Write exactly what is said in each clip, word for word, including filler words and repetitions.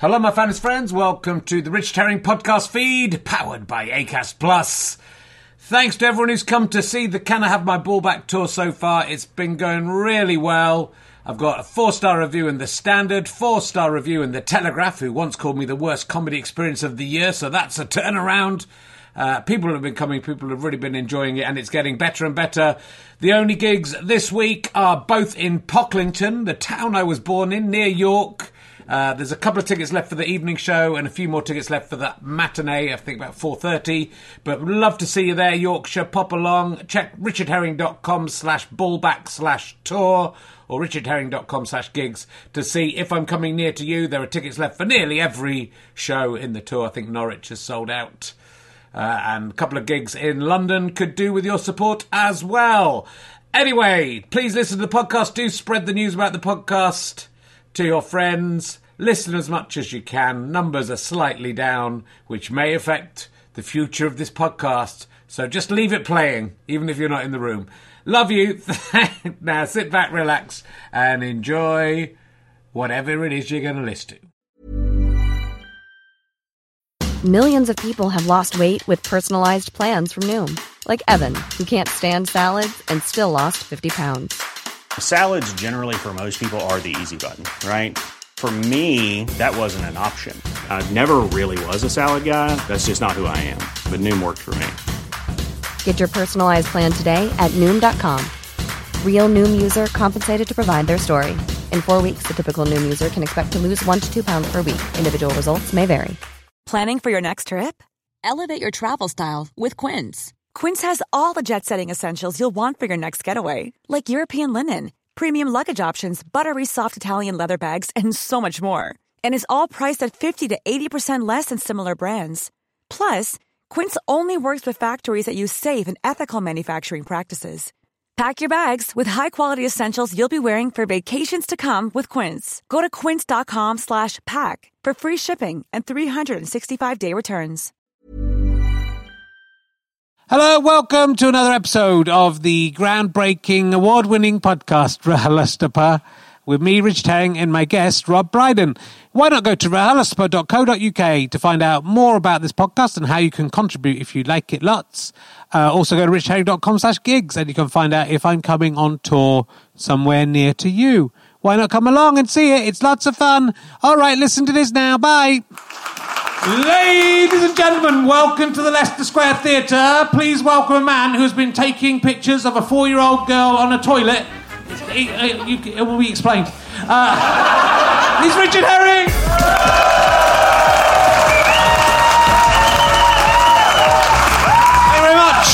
Hello, my fans friends. Welcome to the Richard Herring podcast feed, powered by Acast Plus. Thanks to everyone who's come to see the Can I Have My Ball Back tour so far. It's been going really well. I've got a four-star review in The Standard, four-star review in The Telegraph, who once called me the worst comedy experience of the year, so that's a turnaround. Uh, people have been coming, people have really been enjoying it, and it's getting better and better. The only gigs this week are both in Pocklington, the town I was born in, near York. Uh, there's a couple of tickets left for the evening show and a few more tickets left for the matinee, I think about four thirty. But would love to see you there, Yorkshire. Pop along. Check richardherring.com slash ballback slash tour or richardherring.com slash gigs to see if I'm coming near to you. There are tickets left for nearly every show in the tour. I think Norwich has sold out. Uh, and a couple of gigs in London could do with your support as well. Anyway, please listen to the podcast. Do spread the news about the podcast to your friends. Listen as much as you can. Numbers are slightly down, which may affect the future of this podcast. So just leave it playing, even if you're not in the room. Love you. Now sit back, relax, and enjoy whatever it is you're going to listen to. Millions of people have lost weight with personalized plans from Noom. Like Evan, who can't stand salads and still lost fifty pounds. Salads generally for most people are the easy button, right? For me, that wasn't an option. I never really was a salad guy. That's just not who I am. But Noom worked for me. Get your personalized plan today at Noom dot com. Real Noom user compensated to provide their story. In four weeks, the typical Noom user can expect to lose one to two pounds per week. Individual results may vary. Planning for your next trip? Elevate your travel style with Quince. Quince has all the jet-setting essentials you'll want for your next getaway, like European linen, premium luggage options, buttery soft Italian leather bags, and so much more. And is all priced at fifty to eighty percent less than similar brands. Plus, Quince only works with factories that use safe and ethical manufacturing practices. Pack your bags with high-quality essentials you'll be wearing for vacations to come with Quince. Go to quince.com slash pack for free shipping and three sixty-five day returns. Hello, welcome to another episode of the groundbreaking, award-winning podcast, RHLSTP, with me, Richard Herring, and my guest, Rob Brydon. Why not go to r h l s t p dot co dot u k to find out more about this podcast and how you can contribute if you like it lots. Uh, also go to richardherring.com slash gigs and you can find out if I'm coming on tour somewhere near to you. Why not come along and see it? It's lots of fun. All right, listen to this now. Bye. Ladies and gentlemen, welcome to the Leicester Square Theatre. Please welcome a man who has been taking pictures of a four-year-old girl on a toilet. It, it, it will be explained. Uh, he's Richard Herring. Thank you very much.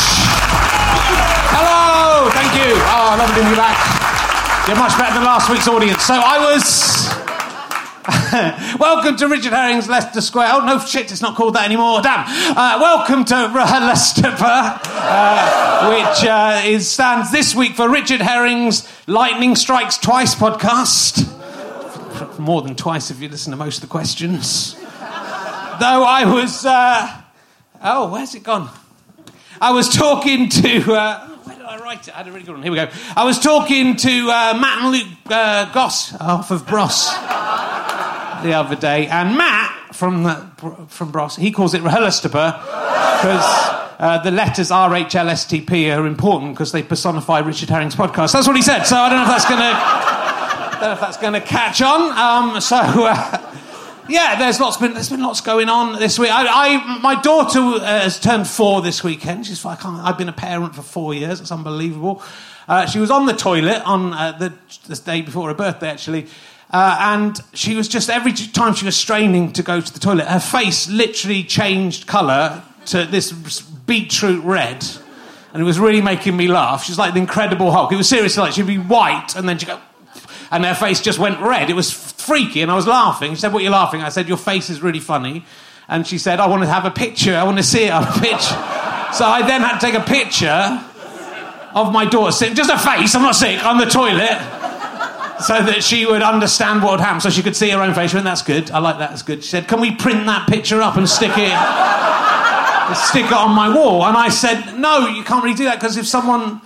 Hello. Thank you. Oh, lovely to be back. You're much better than last week's audience. So I was... Welcome to Richard Herring's Leicester Square. Oh, no, shit, it's not called that anymore. Damn. Uh, welcome to RHLSTP, uh, which uh, is, stands this week for Richard Herring's Lightning Strikes Twice podcast. More than twice if you listen to most of the questions. Though I was... Uh... Oh, where's it gone? I was talking to... Uh... Where did I write it? I had a really good one. Here we go. I was talking to uh, Matt and Luke uh, Goss off of Bros the other day, and Matt from the, from Bros, he calls it RHLSTP because uh, the letters R H L S T P are important because they personify Richard Herring's podcast. That's what he said. So I don't know if that's going to, I don't know if that's going to catch on. Um, so uh, yeah, there's lots been there's been lots going on this week. I, I my daughter uh, has turned four this weekend. She's I can't, I've been a parent for four years. It's unbelievable. Uh, she was on the toilet on uh, the the day before her birthday, actually. Uh, and she was just, every time she was straining to go to the toilet, her face literally changed colour to this beetroot red. And it was really making me laugh. She's like the Incredible Hulk. It was seriously like she'd be white and then she'd go... And her face just went red. It was freaky and I was laughing. She said, what are you laughing? I said, your face is really funny. And she said, I want to have a picture. I want to see it on a picture. So I then had to take a picture of my daughter sitting, just her face, I'm not sick, on the toilet, so that she would understand what would happen, so she could see her own face. She went, that's good, I like that, that's good. She said, can we print that picture up and stick it stick it on my wall? And I said, no, you can't really do that, because if someone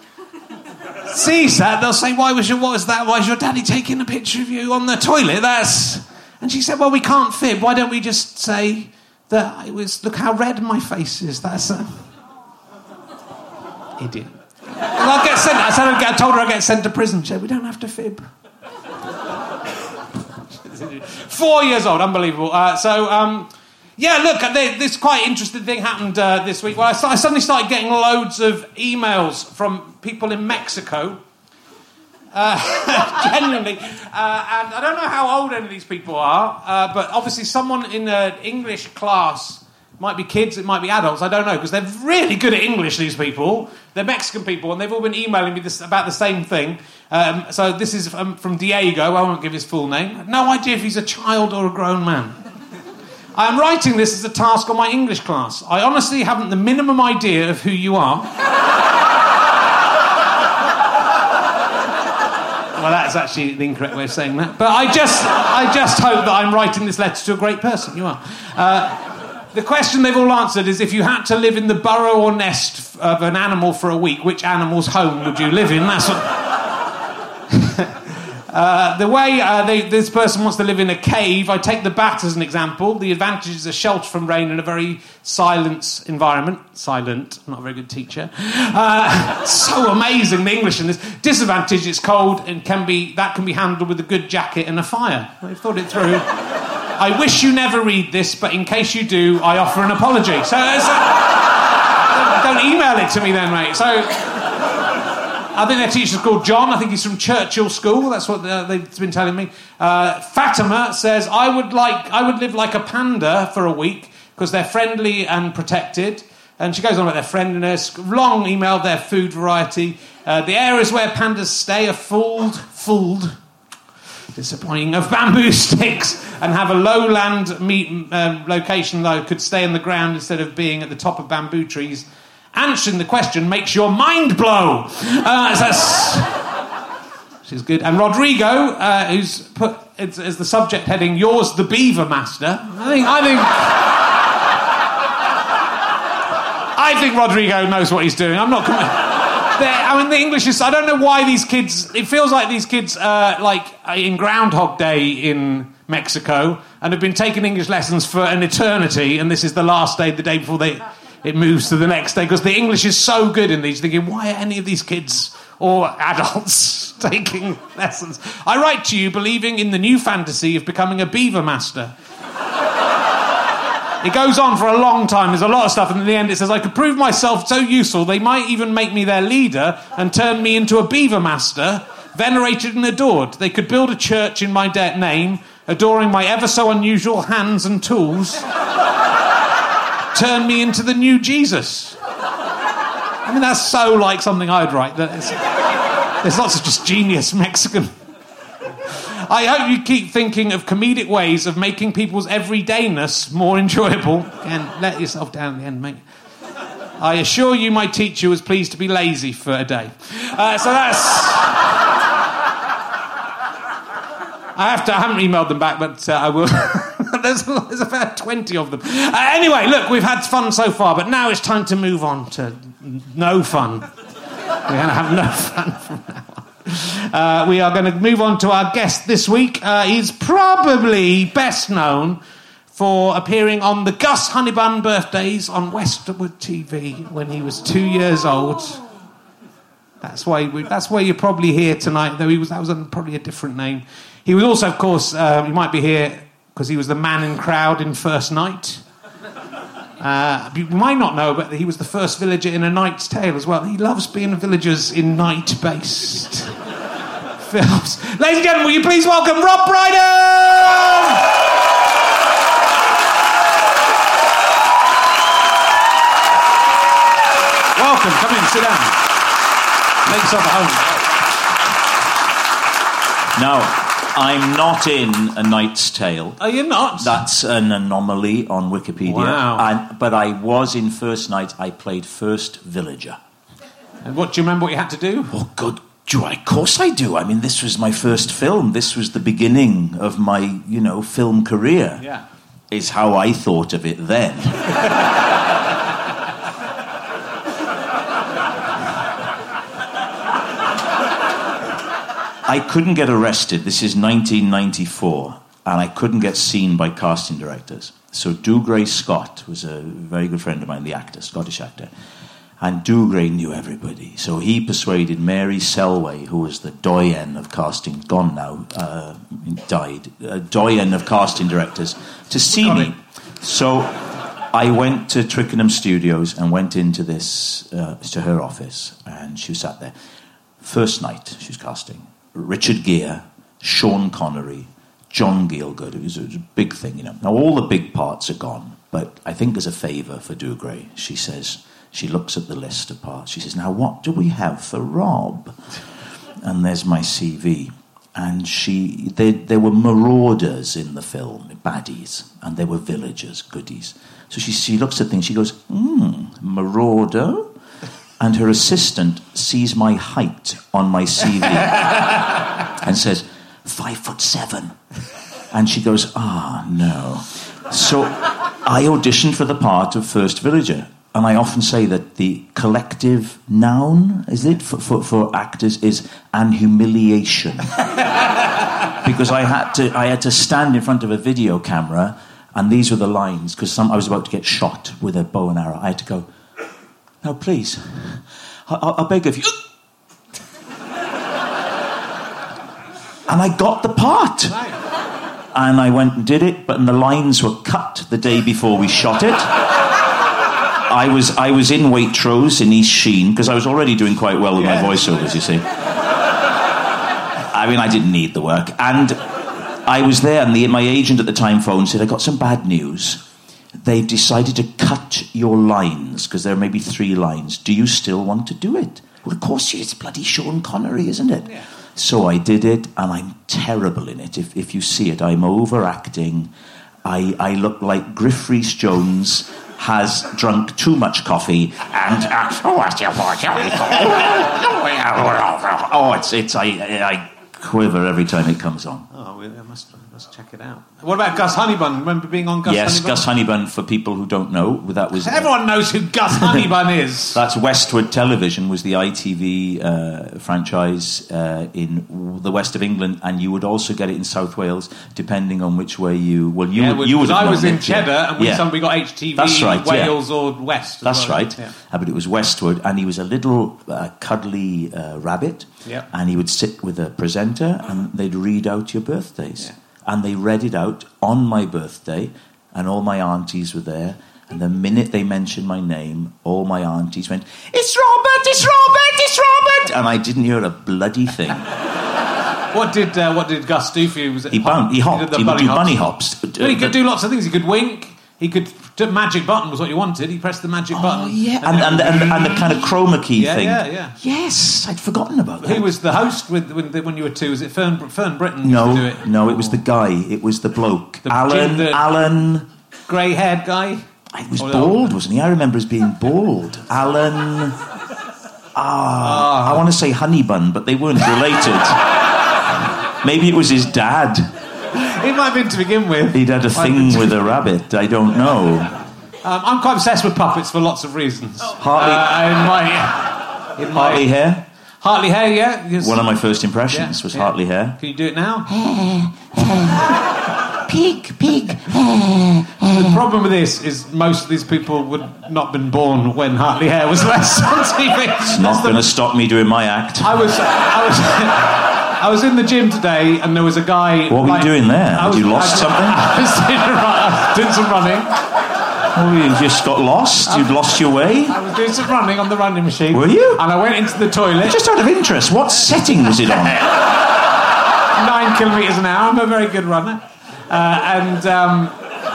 sees that, they'll say, why was your, what is that? Why is your daddy taking a picture of you on the toilet? That's And she said, well, we can't fib. Why don't we just say that it was, look how red my face is. That's a... Idiot. Well, I'll get sent, I, said, I told her I'd get sent to prison. She said, we don't have to fib. Four years old, unbelievable. Uh, so, um, yeah, look, this quite interesting thing happened uh, this week. Well, I, I suddenly started getting loads of emails from people in Mexico. Uh, genuinely. Uh, and I don't know how old any of these people are, uh, but obviously someone in an English class, might be kids, it might be adults, I don't know, because they're really good at English, these people. They're Mexican people, and they've all been emailing me this, about the same thing. Um, so this is from, from Diego, I won't give his full name. I have no idea if he's a child or a grown man. I am writing this as a task on my English class. I honestly haven't the minimum idea of who you are. Well, that's actually the incorrect way of saying that. But I just, I just hope that I'm writing this letter to a great person. You are. Uh, the question they've all answered is, if you had to live in the burrow or nest of an animal for a week, which animal's home would you live in? That's what... Uh, the way uh, they, this person wants to live in a cave, I take the bat as an example. The advantages are shelter from rain in a very silent environment. Silent, I'm not a very good teacher. Uh, so amazing, the English in this. Disadvantage, it's cold and can be that can be handled with a good jacket and a fire. I've thought it through. I wish you never read this, but in case you do, I offer an apology. So uh, don't email it to me then, mate. So... I think their teacher's called John. I think he's from Churchill School. That's what they've been telling me. Uh, Fatima says, I would like, I would live like a panda for a week because they're friendly and protected. And she goes on about their friendliness. Long email, their food variety. Uh, the areas where pandas stay are fooled, fooled, disappointing, of bamboo sticks and have a lowland meat uh, location, though, could stay on the ground instead of being at the top of bamboo trees. Answering the question makes your mind blow. Uh, that's, she's good. And Rodrigo, uh, who's put it's, as the subject heading, "Yours the Beaver Master." I think, I think, I think Rodrigo knows what he's doing. I'm not. I mean, the English is. I don't know why these kids. It feels like these kids, uh, like in Groundhog Day in Mexico, and have been taking English lessons for an eternity, and this is the last day, the day before they. It moves to the next day, because the English is so good in these. Thinking, why are any of these kids or adults taking lessons? I write to you believing in the new fantasy of becoming a beaver master. It goes on for a long time. There's a lot of stuff, and in the end it says, I could prove myself so useful, they might even make me their leader and turn me into a beaver master, venerated and adored. They could build a church in my de- name, adoring my ever so unusual hands and tools. Turn me into the new Jesus. I mean, that's so like something I'd write. That is, there's lots of just genius Mexican. I hope you keep thinking of comedic ways of making people's everydayness more enjoyable. And let yourself down in the end, mate. I assure you my teacher was pleased to be lazy for a day. Uh, so that's... I have to. I haven't emailed them back, but uh, I will. there's, there's about twenty of them. Uh, anyway, look, we've had fun so far, but now it's time to move on to no fun. We're going to have no fun from now on. Uh, we are going to move on to our guest this week. Uh, he's probably best known for appearing on the Gus Honeybun birthdays on Westwood T V when he was two years old. That's why. We, that's why you're probably here tonight. Though he was. That was a, probably a different name. He was also, of course, uh, you might be here because he was the man in crowd in First Night. Uh, you might not know, but he was the first villager in A Knight's Tale as well. He loves being villagers in night-based films. Ladies and gentlemen, will you please welcome Rob Brydon! Welcome, come in, sit down. Make yourself at home. Now, I'm not in A Knight's Tale. Are you not? That's an anomaly on Wikipedia. Wow. And, but I was in First Night. I played First Villager. And what, do you remember what you had to do? Oh, good. Do I? Of course I do. I mean, this was my first film. This was the beginning of my, you know, film career. Yeah. Is how I thought of it then. I couldn't get arrested. This is nineteen ninety-four. and I couldn't get seen by casting directors. So Dougray Scott was a very good friend of mine, the actor, Scottish actor. And Dougray knew everybody. So he persuaded Mary Selway, who was the doyen of casting, gone now, uh, died, uh, doyen of casting directors, to see me. So I went to Twickenham Studios and went into this, uh, to her office, and she was sat there. First night she was casting. Richard Gere, Sean Connery, John Gielgud. It was, it was a big thing, you know. Now all the big parts are gone, but I think as a favour for Dougray, she says, she looks at the list of parts. She says, now what do we have for Rob? And there's my C V. And she, they, there were marauders in the film, baddies, and there were villagers, goodies. So she, she looks at things, she goes, hmm, marauder? And her assistant sees my height on my C V and says, five foot seven. And she goes, ah, no. So I auditioned for the part of First Villager. And I often say that the collective noun, is it, for, for, for actors, is an humiliation. Because I had to I had to stand in front of a video camera, and these were the lines, because I was about to get shot with a bow and arrow. I had to go, no, please, I, I, I beg of you. And I got the part. And I went and did it, but the lines were cut the day before we shot it. I was I was in Waitrose in East Sheen, because I was already doing quite well with yeah. my voiceovers, you see. I mean, I didn't need the work. And I was there, and the, my agent at the time phoned and said, I got some bad news. They've decided to cut your lines, because there are maybe three lines. Do you still want to do it? Well, of course, it's bloody Sean Connery, isn't it? Yeah. So I did it, and I'm terrible in it. If, if you see it, I'm overacting. I, I look like Griff Rhys-Jones has drunk too much coffee, and uh, oh, it's it's I I quiver every time it comes on. Oh, I must I must check it out. What about Gus Honeybun? Remember being on Gus yes, Honeybun? Yes, Gus Honeybun. For people who don't know, that was everyone knows who Gus Honeybun is. That's Westwood Television, was the I T V uh, franchise uh, in the west of England, and you would also get it in South Wales, depending on which way you. Well, you yeah, would. You would I was in it, Cheddar, yeah. and we yeah. we got H T V, That's right, Wales yeah. or West. As That's well. right. Yeah. Uh, but it was Westwood, and he was a little uh, cuddly uh, rabbit, yeah. and he would sit with a presenter, and they'd read out your birthdays. Yeah. And they read it out on my birthday, and all my aunties were there. And the minute they mentioned my name, all my aunties went, "It's Robert! It's Robert! It's Robert!" And I didn't hear a bloody thing. What did uh, what did Gus do for you? Was it he bound, he hopped. He, did he would do hops. bunny hops. Well, he could do lots of things. He could wink. He could. The magic button was what you wanted. He pressed the magic oh, button. Yeah, and and, and, and, and the kind of chroma key yeah, thing. Yeah, yeah. Yes, I'd forgotten about that. Who was the host with when, when you were two? Was it Fern Fern Britton? No, used to do it? no, it was the guy. It was the bloke. The, Alan. the Alan. Grey-haired guy. He was bald, wasn't he? I remember as being bald. Alan. Ah, oh. I want to say Honeybun, but they weren't related. Maybe it was his dad. It might have been to begin with. He'd had a thing with a rabbit. I don't know. Um, I'm quite obsessed with puppets for lots of reasons. Hartley, uh, in my, in Hartley my, Hare. Hartley Hare, yeah. Yes. One of my first impressions yeah, was yeah. Hartley Hare. Can you do it now? Pig, pig. The problem with this is most of these people would not have been born when Hartley Hare was last on T V. It's not going to stop me doing my act. I was, I was, I was in the gym today, and there was a guy. What were like, you doing there? Had was, you lost I, something? I was, doing, I was doing some running. Oh, you just got lost? You'd lost your way? I was doing some running on the running machine. Were you? And I went into the toilet. Just out of interest, what setting was it on? Nine kilometres an hour. I'm a very good runner. Uh, and um,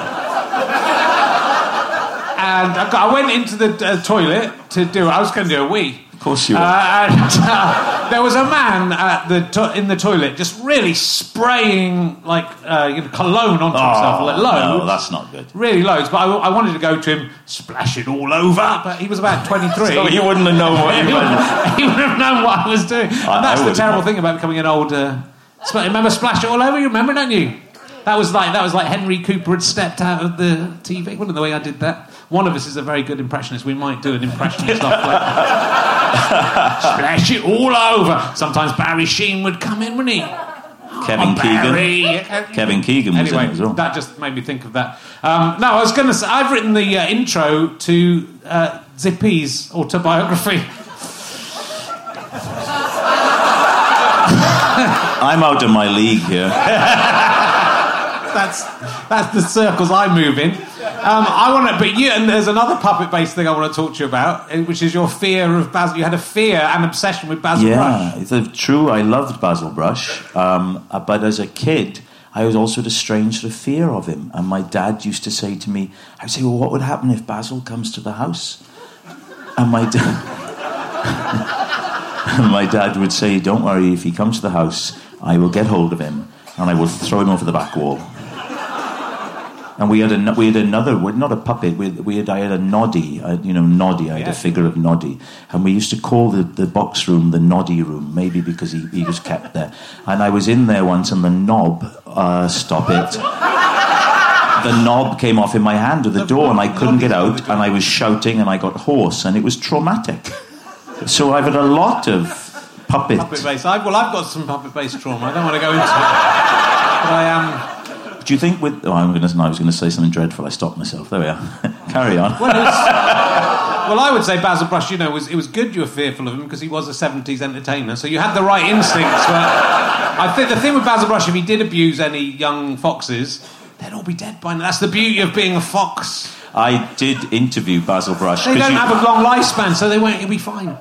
and I, got, I went into the uh, toilet to do. I was going to do a wee. Of course you were. Uh, and uh, there was a man at the to- in the toilet just really spraying like uh, you know, cologne onto oh, himself, like loads. No, that's not good. Really loads. But I, I wanted to go to him, splash it all over. But he was about twenty-three. So he wouldn't have known what he, he would. He wouldn't have known what I was doing. And I, that's I the terrible thing about becoming an old. Uh, remember Splash It All Over? You remember, don't you? That was like that was like Henry Cooper had stepped out of the T V. Wasn't the way I did that? One of us is a very good impressionist. We might do an impressionist off like Splash it all over. Sometimes Barry Sheen would come in, wouldn't he? Kevin Keegan. Kevin Keegan was anyway, in it as well. That just made me think of that. Um, no, I was going to say, I've written the uh, intro to uh, Zippy's autobiography. I'm out of my league here. that's that's the circles I move in. Um, I want to, but you, and there's another puppet-based thing I want to talk to you about, which is your fear of Basil. You had a fear and obsession with Basil yeah, Brush. Yeah, it's true. I loved Basil Brush, um, but as a kid, I was also a strange sort of fear of him. And my dad used to say to me, I would say, well, what would happen if Basil comes to the house? And my dad, and my dad would say, don't worry, if he comes to the house, I will get hold of him and I will throw him over the back wall. And we had a we had another, not a puppet. We had, we had I had a Noddy, I, you know, Noddy. I had yeah. a figure of Noddy, and we used to call the, the box room the Noddy room, maybe because he, he was kept there. And I was in there once, and the knob, uh, stop it, the knob came off in my hand at the door, and I couldn't get out, and I was shouting, and I got hoarse, and it was traumatic. So I've had a lot of puppet. Puppet based. I, well, I've got some puppet based trauma. I don't want to go into it, but I am. Um, Do you think with... Oh, I'm gonna, no, I was going to say something dreadful. I stopped myself. There we are. Carry on. Well, it was, well, I would say Basil Brush, you know, was, it was good you were fearful of him because he was a seventies entertainer, so you had the right instincts. But I think the thing with Basil Brush, if he did abuse any young foxes, they'd all be dead by now. That's the beauty of being a fox. I did interview Basil Brush. They don't you... have a long lifespan, so they won't. It'll be fine.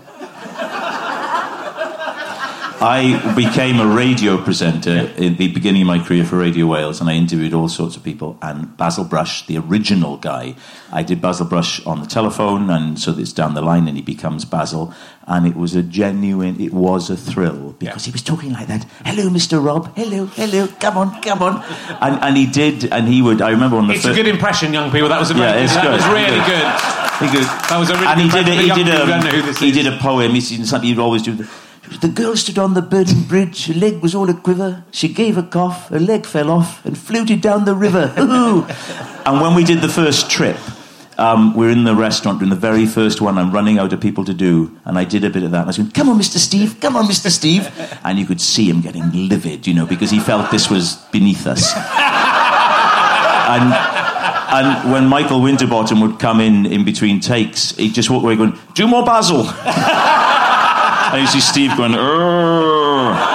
I became a radio presenter in the beginning of my career for Radio Wales, and I interviewed all sorts of people. And Basil Brush, the original guy, I did Basil Brush on the telephone, and so it's down the line, and he becomes Basil. And it was a genuine, it was a thrill, because yeah. he was talking like that. Hello, Mister Rob. Hello, hello. Come on, come on. And, and he did, and he would. I remember on the. It's fir- a good impression, young people. That was a yeah, very, it's that good. was really good. good. That was a really and good. And he did. A, he did a. He is. did a poem. He said something he'd always do. The, The girl stood on the burning bridge, her leg was all a quiver, she gave a cough, her leg fell off and floated down the river. And when we did the first trip, um, we're in the restaurant doing the very first one, I'm running out of people to do, and I did a bit of that, and I was going, come on, Mister Steve, come on, Mister Steve. And you could see him getting livid, you know, because he felt this was beneath us. and... And when Michael Winterbottom would come in in between takes, he'd just walk away going, do more Basil. And you see Steve going, Urgh.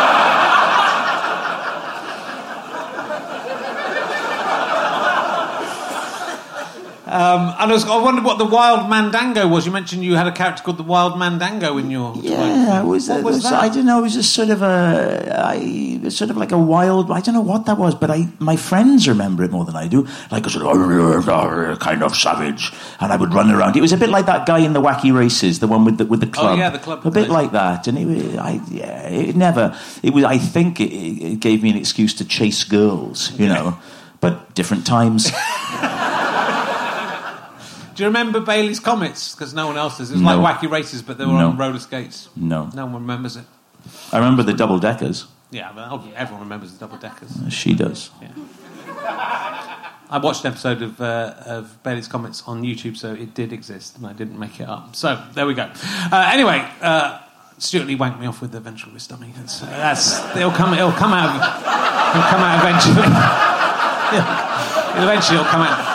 Um, and I, was, I wondered what the Wild Mandango was. You mentioned you had a character called the Wild Mandango in your... Yeah, it was, what a, was was that? I don't know, it was just sort of a... I, sort of like a wild... I don't know what that was, but I my friends remember it more than I do. Like a sort of kind of savage. And I would run around. It was a bit like that guy in the Wacky Races, the one with the, with the club. Oh, yeah, the club. A bit like that. And it was... I, yeah, it never... It was. I think it, it gave me an excuse to chase girls, you know. But different times... Do you remember Bailey's Comets? Because no one else does. It was No. like Wacky Races, but they were No. on roller skates. No. No one remembers it. I remember the double deckers. Yeah, but everyone remembers the double deckers. She does. Yeah. I watched an episode of uh, of Bailey's Comets on YouTube, so it did exist, and I didn't make it up. So there we go. Uh, anyway, uh, Stuart Lee wanked me off with the ventriloquist dummy. That's, that's it'll come. It'll come out. It'll come out eventually. Yeah. Eventually, it'll come out.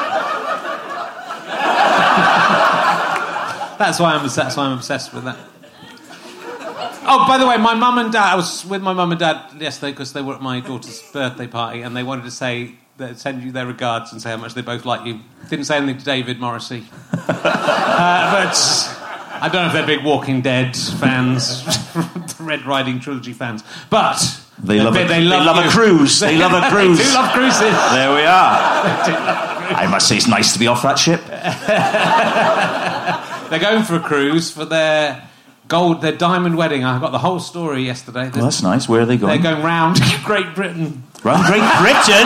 That's why I'm. That's why I'm obsessed with that. Oh, by the way, my mum and dad. I was with my mum and dad yesterday because they were at my daughter's birthday party, and they wanted to say, send you their regards and say how much they both like you. Didn't say anything to David Morrissey, uh, but I don't know if they're big Walking Dead fans, Red Riding trilogy fans, but they love. They, a, they love, they love a cruise. They love a cruise. They do love cruises. There we are. I must say, it's nice to be off that ship. They're going for a cruise for their gold, their diamond wedding. I got the whole story yesterday. Well, that's nice. Where are they going? They're going round Great Britain. Round Great Britain?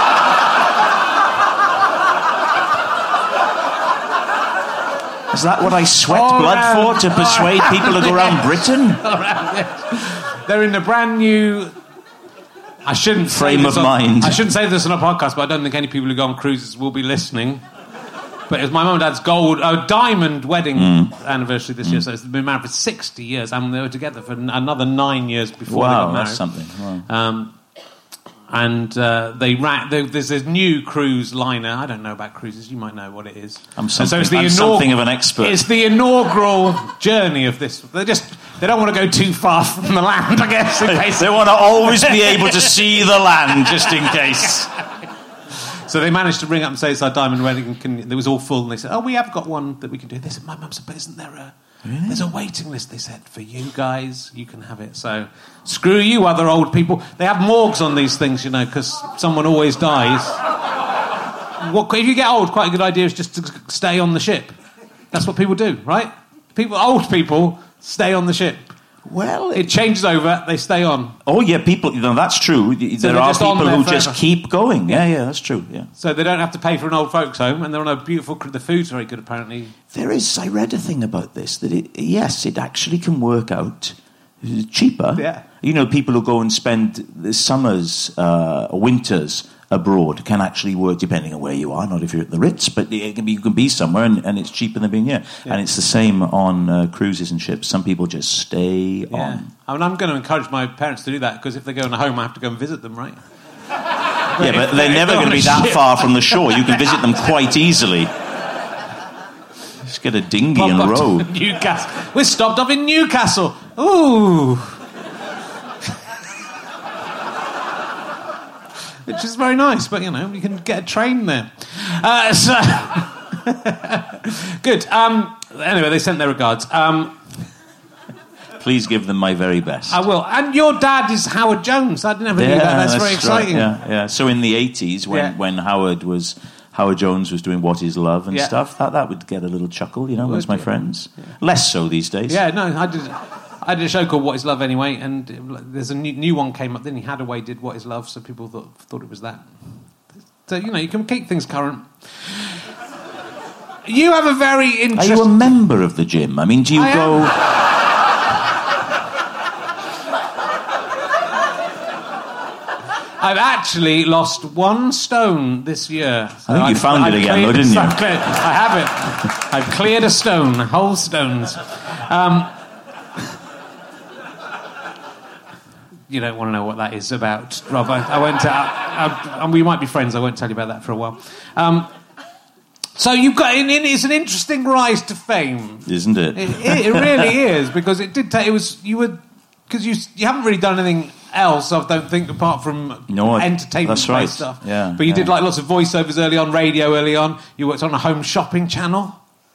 Is that what I sweat All blood round, for, to persuade around, people to go around yes. Britain? Around, yes. They're in a brand new... I shouldn't frame say of this on, mind. I shouldn't say this on a podcast, but I don't think any people who go on cruises will be listening. But it was my mum and dad's gold, oh, diamond wedding mm. anniversary this mm. year. So they've been married for sixty years, and they were together for another nine years before wow, they got married. That's something. Wow. Um, and uh, they ran. They, there's a new cruise liner. I don't know about cruises. You might know what it is. I'm something, so it's the I'm inaug- something of an expert. It's the inaugural journey of this. They just they don't want to go too far from the land, I guess. In case. They want to always be able to see the land, just in case. So they managed to ring up and say it's our diamond wedding. Can, it was all full, and they said, "Oh, we have got one that we can do." They said, "My mum said, but isn't there a really? There's a waiting list?" They said, "For you guys, you can have it." So screw you, other old people. They have morgues on these things, you know, because someone always dies. What if you get old? Quite a good idea is just to stay on the ship. That's what people do, right? People, old people, stay on the ship. Well, it changes over, they stay on. Oh, yeah, people, you know, that's true. So there are just people who forever. just keep going. Yeah, yeah, that's true, yeah. So they don't have to pay for an old folks' home, and they're on a beautiful... The food's very good, apparently. There is... I read a thing about this, that, it, yes, it actually can work out cheaper. Yeah. You know, people who go and spend the summers, uh, winters abroad can actually work, depending on where you are, not if you're at the Ritz, but it can be, you can be somewhere and, and it's cheaper than being here. Yeah. And it's the same on uh, cruises and ships. Some people just stay yeah. on. I mean, I'm going to encourage my parents to do that, because if they go on a home, I have to go and visit them, right? But yeah, but they're never going to be that ship. far from the shore. You can visit them quite easily. Just get a dinghy Pop and row. Newcastle. We're stopped off in Newcastle. Ooh. Which is very nice, but, you know, you can get a train there. Uh, so... Good. Um, anyway, they sent their regards. Um, Please give them my very best. I will. And your dad is Howard Jones. I never yeah, knew that. That's, that's very exciting. Right. Yeah, yeah. So in the eighties, when, yeah. when Howard was... Howard Jones was doing What Is Love and yeah. stuff, that, that would get a little chuckle, you know, amongst my yeah. friends. Yeah. Less so these days. Yeah, no, I did... I did a show called What Is Love anyway, and there's a new, new one came up. Then he Hadaway did What Is Love, so people thought thought it was that. So, you know, you can keep things current. You have a very interesting... Are you a member of the gym? I mean, do you I go... Am. I've actually lost one stone this year. So I think you I've, found I've it again, cleared, though, didn't you? I've cleared, I have it. I've cleared a stone, whole stones. Um... You don't want to know what that is about, Rob. I, I won't. I, I, we might be friends. I won't tell you about that for a while. Um, so you've got. It's an interesting rise to fame, isn't it? It, it, it really is, because it did. Take, it was you were because you you haven't really done anything else. I don't think, apart from no, entertainment that's right. stuff. Yeah, but you yeah. did like lots of voiceovers early on, radio early on. You worked on a home shopping channel.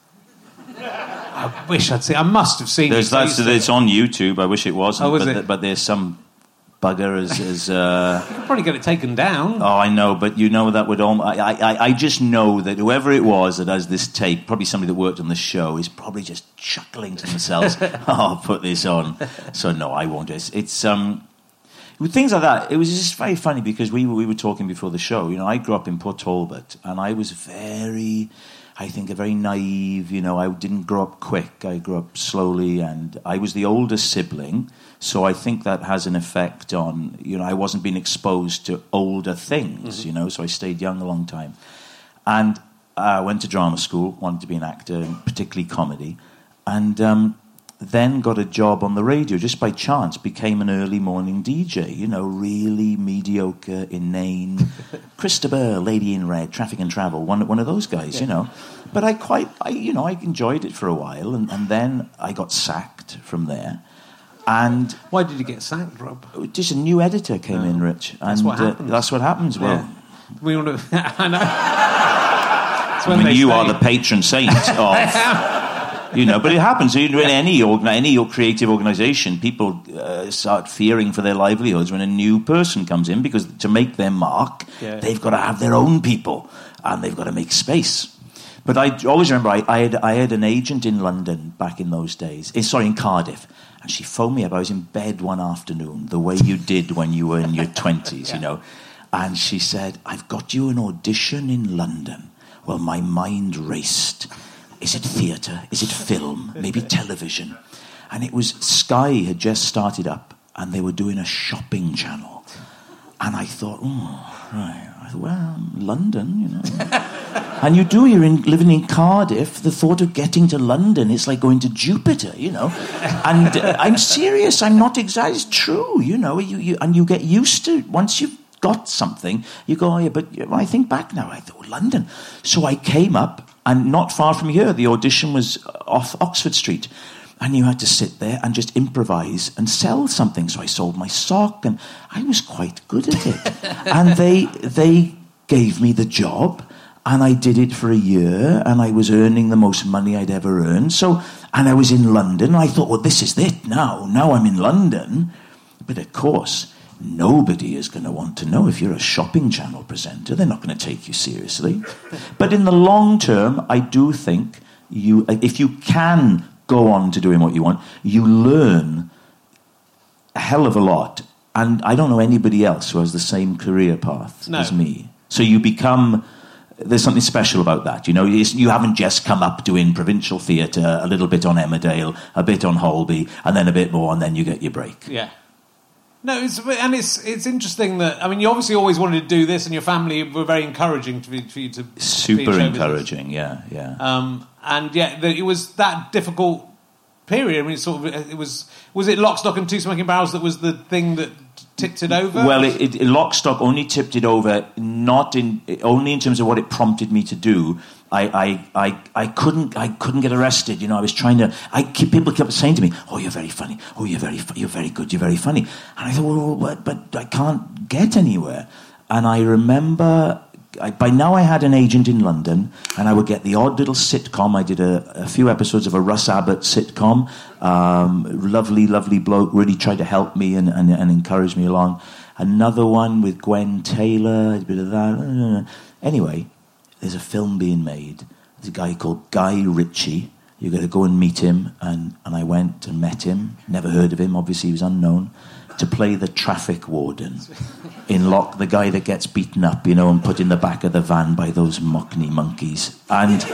I wish I'd seen. I must have seen. There's, it. That's, it's on YouTube. I wish it wasn't. Oh, was but, it? but there's some bugger as... as uh... You could probably get it taken down. Oh, I know, but you know that would... All, I, I, I just know that whoever it was that has this tape, probably somebody that worked on the show, is probably just chuckling to themselves, oh, I'll put this on. So, no, I won't. It's... it's um, with things like that, it was just very funny, because we were, we were talking before the show. You know, I grew up in Port Talbot, and I was very... I think a very naive, you know, I didn't grow up quick. I grew up slowly, and I was the oldest sibling, so I think that has an effect on, you know, I wasn't being exposed to older things, mm-hmm. you know, so I stayed young a long time. And I went to drama school, wanted to be an actor, particularly comedy, and um, then got a job on the radio, just by chance, became an early morning D J, you know, really mediocre, inane, Christopher, Lady in Red, Traffic and Travel, one, one of those guys, yeah. you know. But I quite, I, you know, I enjoyed it for a while, and, and then I got sacked from there. And why did you get sacked, Rob? Just a new editor came oh, in, Rich. And that's what happens. Uh, that's what happens, well. Yeah. We want to, I know. I mean, you stay. Are the patron saint of... You know, but it happens. In any any creative organisation, people uh, start fearing for their livelihoods when a new person comes in, because to make their mark, yeah. they've got to have their own people, and they've got to make space. But I always remember I, I had I had an agent in London back in those days. Eh, sorry, in Cardiff, and she phoned me up. I was in bed one afternoon, the way you did when you were in your twenties, yeah. you know, and she said, "I've got you an audition in London." Well, my mind raced. Is it theatre? Is it film? Maybe television? And it was Sky had just started up, and they were doing a shopping channel. And I thought, oh, right. I thought, well, London, you know. And you do, you're in, living in Cardiff, the thought of getting to London, it's like going to Jupiter, you know. And uh, I'm serious, I'm not exaggerating, it's true, you know. You, you, and you get used to it. Once you've got something, you go, oh yeah, but I think back now, I thought, London. So I came up, and not far from here, the audition was off Oxford Street. And you had to sit there and just improvise and sell something. So I sold my sock, and I was quite good at it. And they they gave me the job, and I did it for a year, and I was earning the most money I'd ever earned. So, and I was in London, and I thought, well, this is it now. Now I'm in London. But of course, nobody is going to want to know if you're a shopping channel presenter. They're not going to take you seriously. But in the long term, I do think you, if you can go on to doing what you want, you learn a hell of a lot. And I don't know anybody else who has the same career path no. as me. So you become... There's something special about that, you know. You haven't just come up doing provincial theatre, a little bit on Emmerdale, a bit on Holby, and then a bit more, and then you get your break. Yeah. No, it's, and it's it's interesting that, I mean, you obviously always wanted to do this, and your family were very encouraging to be, for you to... Super encouraging, yeah, yeah. Um, and yeah, the, it was that difficult period. I mean, it sort of, it was, was it Lock, Stock and Two Smoking Barrels that was the thing that tipped it over? Well, it, it, Lock, Stock only tipped it over, not in, only in terms of what it prompted me to do. I, I, I, I couldn't, I couldn't get arrested. You know, I was trying to. I keep, people kept saying to me, "Oh, you're very funny. Oh, you're very, you're very good. You're very funny." And I thought, "Well, but, but I can't get anywhere." And I remember, I, by now I had an agent in London, and I would get the odd little sitcom. I did a, a few episodes of a Russ Abbott sitcom. Um, lovely, lovely bloke. Really tried to help me and, and, and encourage me along. Another one with Gwen Taylor. A bit of that. Anyway. There's a film being made. There's a guy called Guy Ritchie. You've got to go and meet him. And, and I went and met him. Never heard of him. Obviously, he was unknown. To play the traffic warden in Lock, the guy that gets beaten up, you know, and put in the back of the van by those Mockney monkeys. And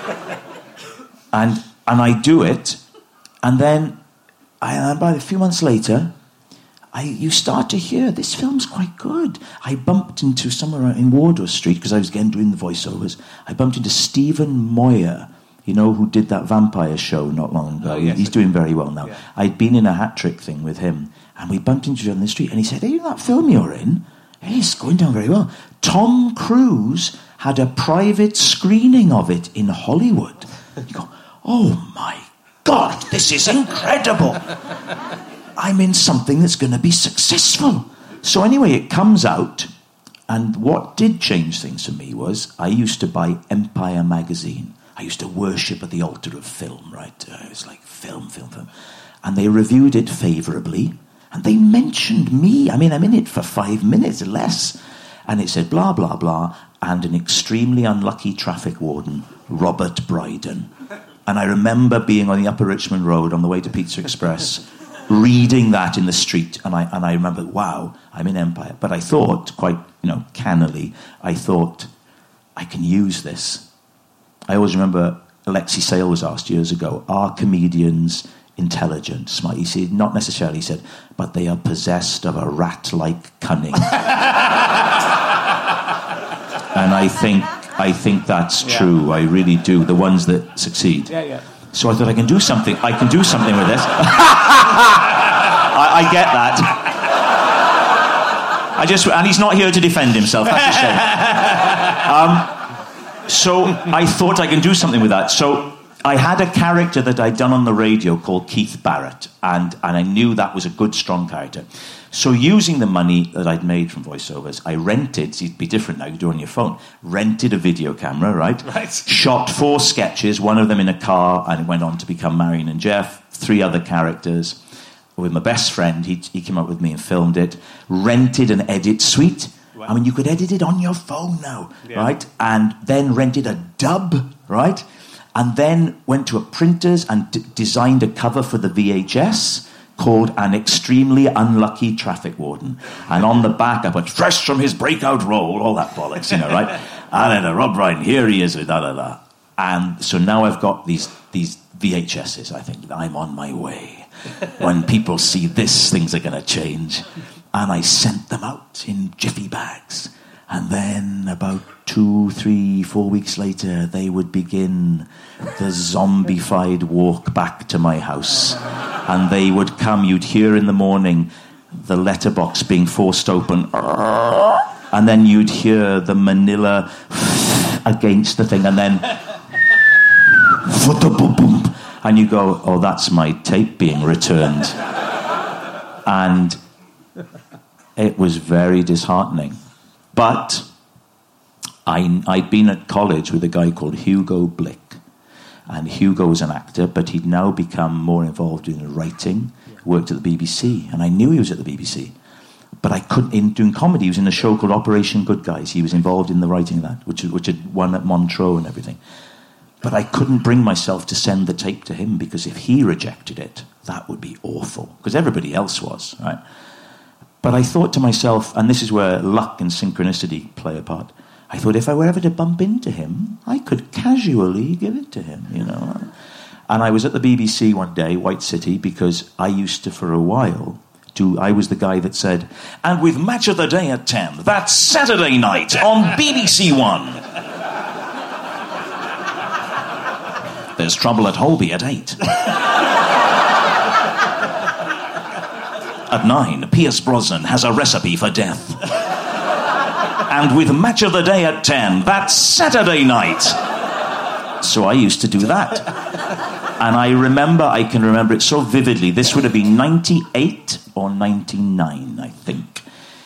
and and I do it. And then, I, about a few months later... I, you start to hear, this film's quite good. I bumped into somewhere in Wardour Street, because I was again doing the voiceovers. I bumped into Stephen Moyer, you know, who did that vampire show not long ago. Oh, yes, He's doing very well now. Yeah. I'd been in a hat-trick thing with him, and we bumped into each other on the street, and he said, hey, you know that film you're in? Hey, it's going down very well. Tom Cruise had a private screening of it in Hollywood. You go, oh my God, this is incredible. I'm in something that's going to be successful. So anyway, it comes out, and what did change things for me was I used to buy Empire magazine. I used to worship at the altar of film, right? Uh, it was like film, film, film. And they reviewed it favourably, and they mentioned me. I mean, I'm in it for five minutes or less. And it said, blah, blah, blah, and an extremely unlucky traffic warden, Robert Brydon. And I remember being on the Upper Richmond Road on the way to Pizza Express, reading that in the street, and I and I remember, wow, I'm in Empire. But I thought, quite, you know, cannily, I thought, I can use this. I always remember Alexei Sale was asked years ago, are comedians intelligent, smart? He said, not necessarily, he said, but they are possessed of a rat-like cunning. And I think I think that's yeah. true. I really do. The ones that succeed. Yeah, yeah. So I thought I can do something. I can do something with this. I, I get that. I just and he's not here to defend himself. That's a shame. Um, so I thought I can do something with that. So I had a character that I'd done on the radio called Keith Barrett, and and I knew that was a good, strong character. So using the money that I'd made from voiceovers, I rented, see, it'd be different now, you do it on your phone, rented a video camera, right? Right. Shot four sketches, one of them in a car, and it went on to become Marion and Jeff, three other characters. With my best friend, he, he came up with me and filmed it, rented an edit suite. Wow. I mean, you could edit it on your phone now, yeah. right? And then rented a dub, right? And then went to a printer's and d- designed a cover for the V H S called An Extremely Unlucky Traffic Warden. And on the back I put, fresh from his breakout role, all that bollocks, you know, right? And then uh, Rob Brydon, here he is with da da da. And so now I've got these these V H S's. I think, I'm on my way. When people see this, things are going to change. And I sent them out in jiffy bags. And then about two, three, four weeks later, they would begin the zombified walk back to my house. And they would come, you'd hear in the morning the letterbox being forced open. And then you'd hear the manila against the thing. And then... And you go, oh, that's my tape being returned. And it was very disheartening. But I, I'd been at college with a guy called Hugo Blick. And Hugo was an actor, but he'd now become more involved in writing, worked at the B B C. And I knew he was at the B B C. But I couldn't, in doing comedy, he was in a show called Operation Good Guys. He was involved in the writing of that, which, which had won at Montreux and everything. But I couldn't bring myself to send the tape to him, because if he rejected it, that would be awful, because everybody else was, right? But I thought to myself, and this is where luck and synchronicity play a part, I thought if I were ever to bump into him, I could casually give it to him, you know. And I was at the B B C one day, White City, because I used to, for a while, do, I was the guy that said, and with Match of the Day at ten, that's Saturday night on B B C One. There's Trouble at Holby at eight. At nine, Pierce Brosnan has a recipe for death. And with Match of the Day at ten, that's Saturday night. So I used to do that. And I remember, I can remember it so vividly. This would have been ninety-eight or ninety-nine, I think.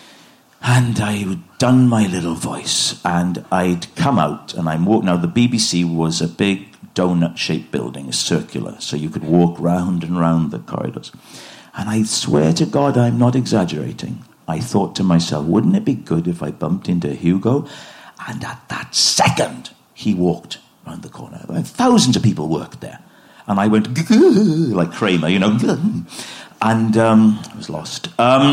And I'd done my little voice, and I'd come out, and I'm walking. Now, the B B C was a big donut-shaped building, circular, so you could walk round and round the corridors. And I swear to God, I'm not exaggerating. I thought to myself, wouldn't it be good if I bumped into Hugo? And at that second, he walked round the corner. Thousands of people worked there. And I went, like Kramer, you know, and um, I was lost. Um,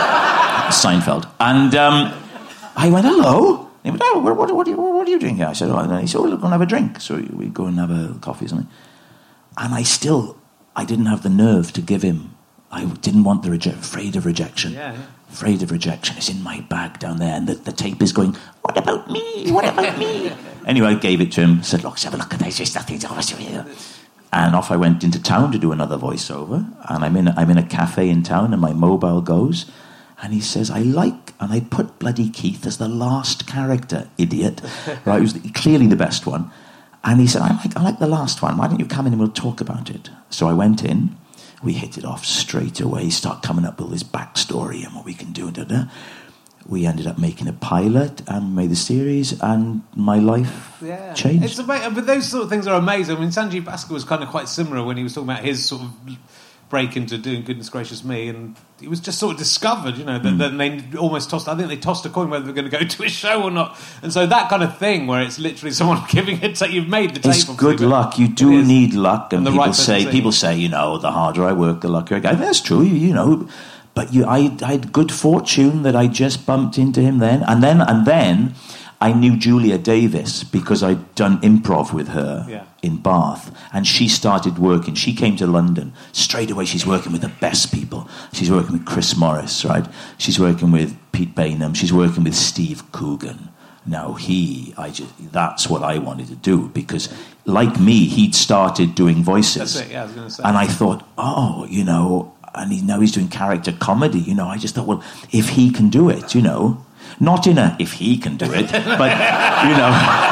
Seinfeld. And um, I went, hello. He went, oh, what, what, what, are you, what are you doing here? I said, oh, he said, oh, we'll go and have a drink. So we go and have a coffee or something. And I still, I didn't have the nerve to give him. I didn't want the rejection, afraid of rejection. Yeah, yeah. Afraid of rejection. It's in my bag down there, and the, the tape is going, what about me? What about me? Anyway, I gave it to him, said, look, let's have a look at this. There's nothing to... And off I went into town to do another voiceover, and I'm in, I'm in a cafe in town, and my mobile goes, and he says, I like, and I put bloody Keith as the last character, idiot. Right, he was the, clearly the best one. And he said, I like, I like the last one. Why don't you come in and we'll talk about it? So I went in. We hit it off straight away. Start coming up with his backstory and what we can do. Da, da. We ended up making a pilot and made the series, and my life yeah. changed. It's amazing, but those sort of things are amazing. I mean, Sanjeev Bhaskar was kind of quite similar when he was talking about his sort of break into doing Goodness Gracious Me, and he was just sort of discovered, you know, that mm. then they almost tossed, I think they tossed a coin whether they were going to go to a show or not. And so that kind of thing where it's literally someone giving it, you've made the tape. It's good luck. You do need luck, and, and people right say, people say, you know, the harder I work, the luckier I get. That's true, you know. But you, I, I had good fortune that I just bumped into him then. And then and then I knew Julia Davis because I'd done improv with her yeah. in Bath. And she started working. She came to London. Straight away, she's working with the best people. She's working with Chris Morris, right? She's working with Pete Bainham. She's working with Steve Coogan. Now, he, I just, that's what I wanted to do because, like me, he'd started doing voices. That's it, yeah, I was going to say. And I thought, oh, you know... And he, now he's doing character comedy, you know. I just thought, well, if he can do it, you know, not in a if he can do it, but you know,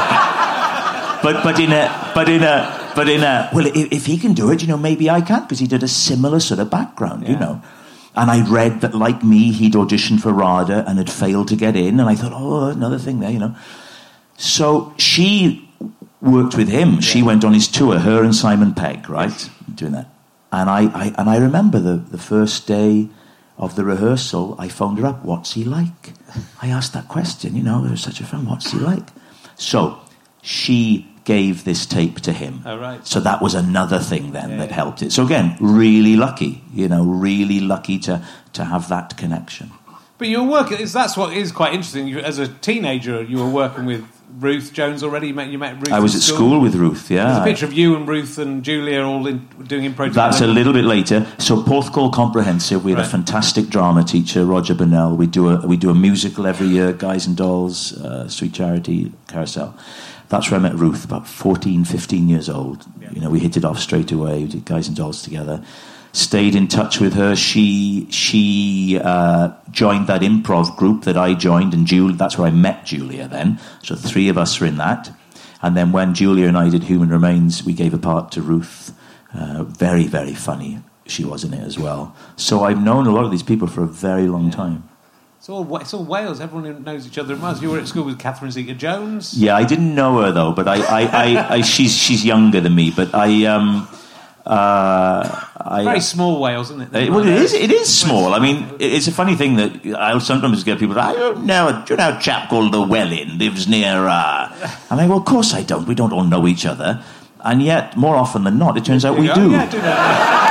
but but in a but in a but in a well, if, if he can do it, you know, maybe I can because he did a similar sort of background, yeah. you know. And I read that, like me, he'd auditioned for RADA and had failed to get in, and I thought, oh, another thing there, you know. So she worked with him. Yeah. She went on his tour, her and Simon Pegg, right, doing that. And I, I and I remember the, the first day of the rehearsal, I phoned her up, what's he like? I asked that question, you know, it was such a fun, what's he like? So she gave this tape to him. Oh, right. So that was another thing then yeah, that yeah. helped it. So again, really lucky, you know, really lucky to, to have that connection. But you were working, that's what is quite interesting. You, as a teenager, you were working with Ruth Jones already? You met, you met Ruth I was at school. school with Ruth, yeah. There's a picture of you and Ruth and Julia all in, doing improv. That's a little bit later. So Porthcawl Comprehensive, we had right. a fantastic drama teacher, Roger Burnell. We do a we do a musical every year, Guys and Dolls, uh, Sweet Charity, Carousel. That's where I met Ruth, about fourteen, fifteen years old. Yeah. You know, we hit it off straight away. We did Guys and Dolls together. Stayed in touch with her. She she uh, joined that improv group that I joined, and Julie, that's where I met Julia then. So three of us were in that. And then when Julia and I did Human Remains, we gave a part to Ruth. Uh, very, very funny. She was in it as well. So I've known a lot of these people for a very long time. It's all, it's all Wales. Everyone knows each other in Wales. You were at school with Catherine Zeta-Jones. Yeah, I didn't know her, though, but I, I, I, I she's she's younger than me, but I... Um, Uh, I, Very small Wales, isn't it? Uh, well, it is. It is small. I mean, it's a funny thing that I'll sometimes get people. I don't know. Do you know a chap called Llewellyn lives near? Uh... I'm like, well, of course I don't. We don't all know each other, and yet more often than not, it turns out we do. Yeah, do that.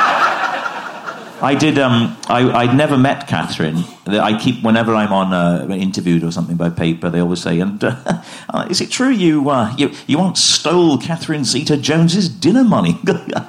I did. Um, I, I'd never met Catherine. I keep whenever I'm on uh, interviewed or something by paper, they always say, "And uh, uh, is it true you uh, you you once stole Catherine Zeta-Jones's dinner money?"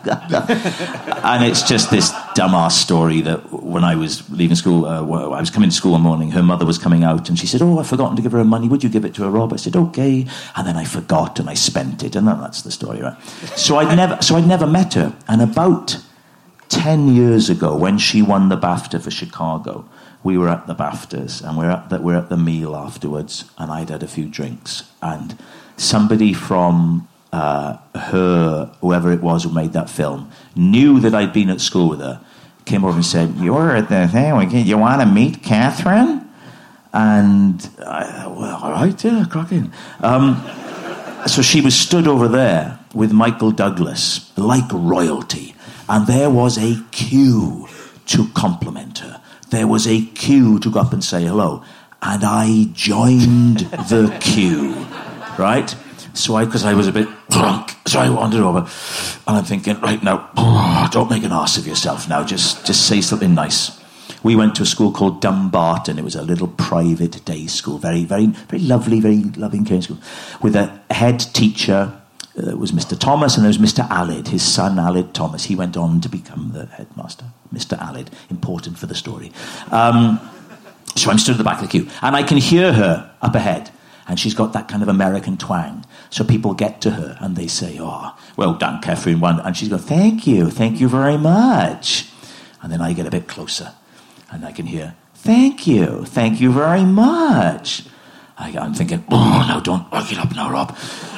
And it's just this dumbass story that when I was leaving school, uh, I was coming to school one morning. Her mother was coming out, and she said, "Oh, I've forgotten to give her her money. Would you give it to her, Rob?" I said, "Okay," and then I forgot and I spent it, and then that's the story, right? So I'd never, so I'd never met her, and about Ten years ago, when she won the BAFTA for Chicago, we were at the BAFTAs, and we're at the, we're at the meal afterwards, and I'd had a few drinks, and somebody from uh, her, whoever it was who made that film, knew that I'd been at school with her, came over and said, "You're at the thing, you want to meet Catherine?" And I, well, all right, yeah, crack in. Um, so she was stood over there with Michael Douglas, like royalty. And there was a queue to compliment her. There was a queue to go up and say hello. And I joined the queue, right? So I, because I was a bit drunk, so I wandered over. And I'm thinking, right now, oh, don't make an arse of yourself now. Just, just say something nice. We went to a school called Dumbarton. It was a little private day school. Very, very, very lovely, very loving, caring school. With a head teacher. There was Mister Thomas, and there was Mister Alid, his son Alid Thomas. He went on to become the headmaster. Mister Alid, important for the story. Um, so I'm stood at the back of the queue, and I can hear her up ahead, and she's got that kind of American twang. So people get to her, and they say, "Oh, well done, Catherine," and she's going, "Thank you, thank you very much." And then I get a bit closer, and I can hear, "Thank you, thank you very much." I, I'm thinking, "Oh, no, don't work it up now, Rob."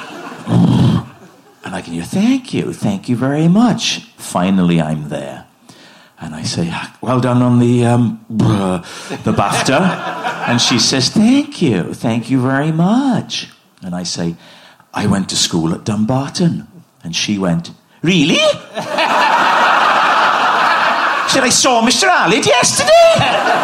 And I can hear, "Thank you, thank you very much." Finally, I'm there. And I say, "Well done on the um, the BAFTA." And she says, "Thank you, thank you very much." And I say, "I went to school at Dumbarton." And she went, "Really?" She said, "I saw Mister Alid yesterday."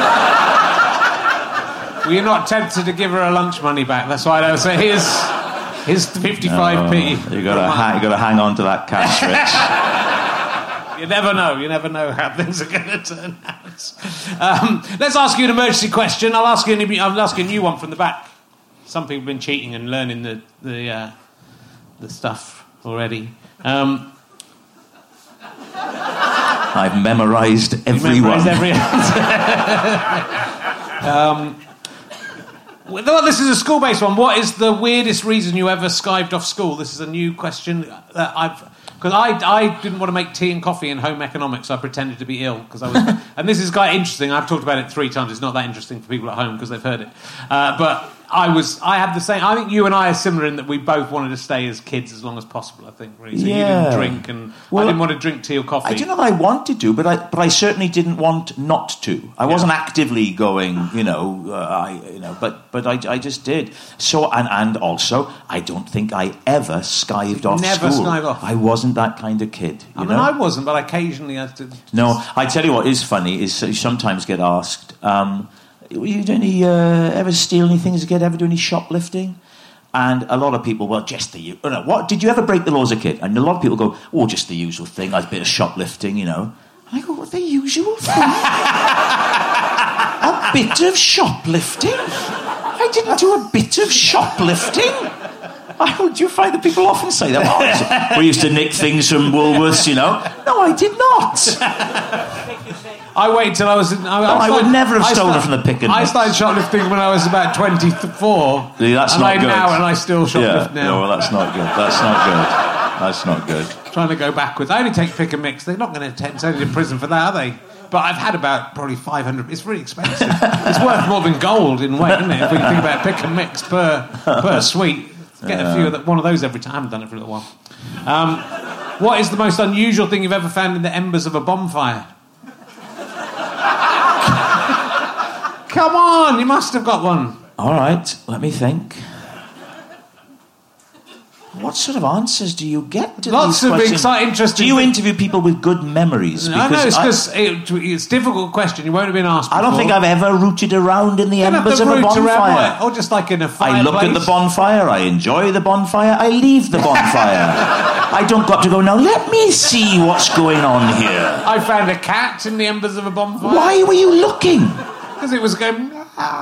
Well, you're not tempted to give her her lunch money back. That's why I don't say here's... Here's fifty-five p. Oh, you got to ha- you got to hang on to that cash, Rich. You never know. You never know how things are going to turn out. Um, let's ask you an emergency question. I'll ask you. An, I'll ask you a new one from the back. Some people have been cheating and learning the the uh, the stuff already. Um, I've memorised every one. Every um, Well, this is a school-based one. What is the weirdest reason you ever skived off school? This is a new question that I've... Because I, I didn't want to make tea and coffee in home economics, so I pretended to be ill. Because I was, and this is quite interesting. I've talked about it three times. It's not that interesting for people at home because they've heard it. Uh, but I was... I had the same... I think you and I are similar in that we both wanted to stay as kids as long as possible, I think. Really. So yeah. You didn't drink, and well, I didn't want to drink tea or coffee. I don't know that I wanted to, but I but I certainly didn't want not to. I yeah. wasn't actively going, you know, uh, I you know, but but I, I just did. So and and also, I don't think I ever skived off Never school. skived off. I wasn't that kind of kid. You I mean, know? I wasn't, but occasionally I did. No, I tell you what is funny is you sometimes get asked. Um, You do any uh, ever steal any things again? Ever do any shoplifting? And a lot of people, well, just the oh no, what did you ever break the law as a kid? And a lot of people go, "Oh, just the usual thing, like a bit of shoplifting, you know." And I go, "What the usual thing? A bit of shoplifting? I I didn't do a bit of shoplifting. Oh, do you find that people often say that? Oh, we used to nick things from Woolworths, you know. No, I did not. I waited till I was... I, no, I, I would never have stolen start, from the pick and I mix. started shoplifting when I was about twenty-four. Yeah, that's and not I good. now, and I still shoplift yeah, now. No, well, that's not good. That's not good. That's not good. Trying to go backwards. I only take pick and mix. They're not going to send you to prison for that, are they? But I've had about probably five hundred... It's really expensive. It's worth more than gold in weight, isn't it? If we think about pick and mix per, per sweet. Get a few of the, one of those every time. I haven't done it for a little while. Um, what is the most unusual thing you've ever found in the embers of a bonfire? Come on, you must have got one. All right, let me think. What sort of answers do you get to Lots these of questions? exciting, interesting... Do you interview people with good memories? I know, it's because it, it's a difficult question. You won't have been asked before. I don't think I've ever rooted around in the embers of a bonfire. Or just like in a fireplace. I look at the bonfire, I enjoy the bonfire, I leave the bonfire. I don't got to go, now let me see what's going on here. I found a cat in the embers of a bonfire. Why were you looking? Because it was going...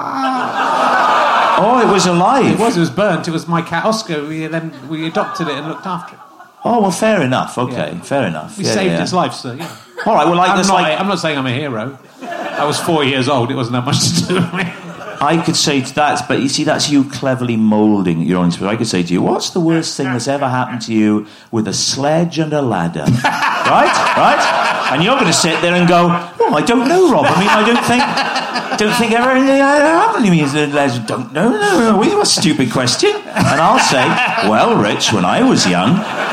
Oh, it was alive. It was, it was burnt. It was my cat Oscar. We then we adopted it and looked after it. Oh, well, fair enough. Okay, yeah. fair enough. We yeah, saved yeah. its life, sir. Yeah. All right, well, like, I'm, that's not, like... I'm not saying I'm a hero. I was four years old. It wasn't that much to do with me. I could say to that, but you see, that's you cleverly moulding your own spirit. I could say to you, what's the worst thing that's ever happened to you with a sledge and a ladder? Right? Right? And you're going to sit there and go, oh, I don't know, Rob. I mean, I don't think... don't think ever anything happened to me. I don't know. No, no, no. What a stupid question. And I'll say, well, Rich, when I was young,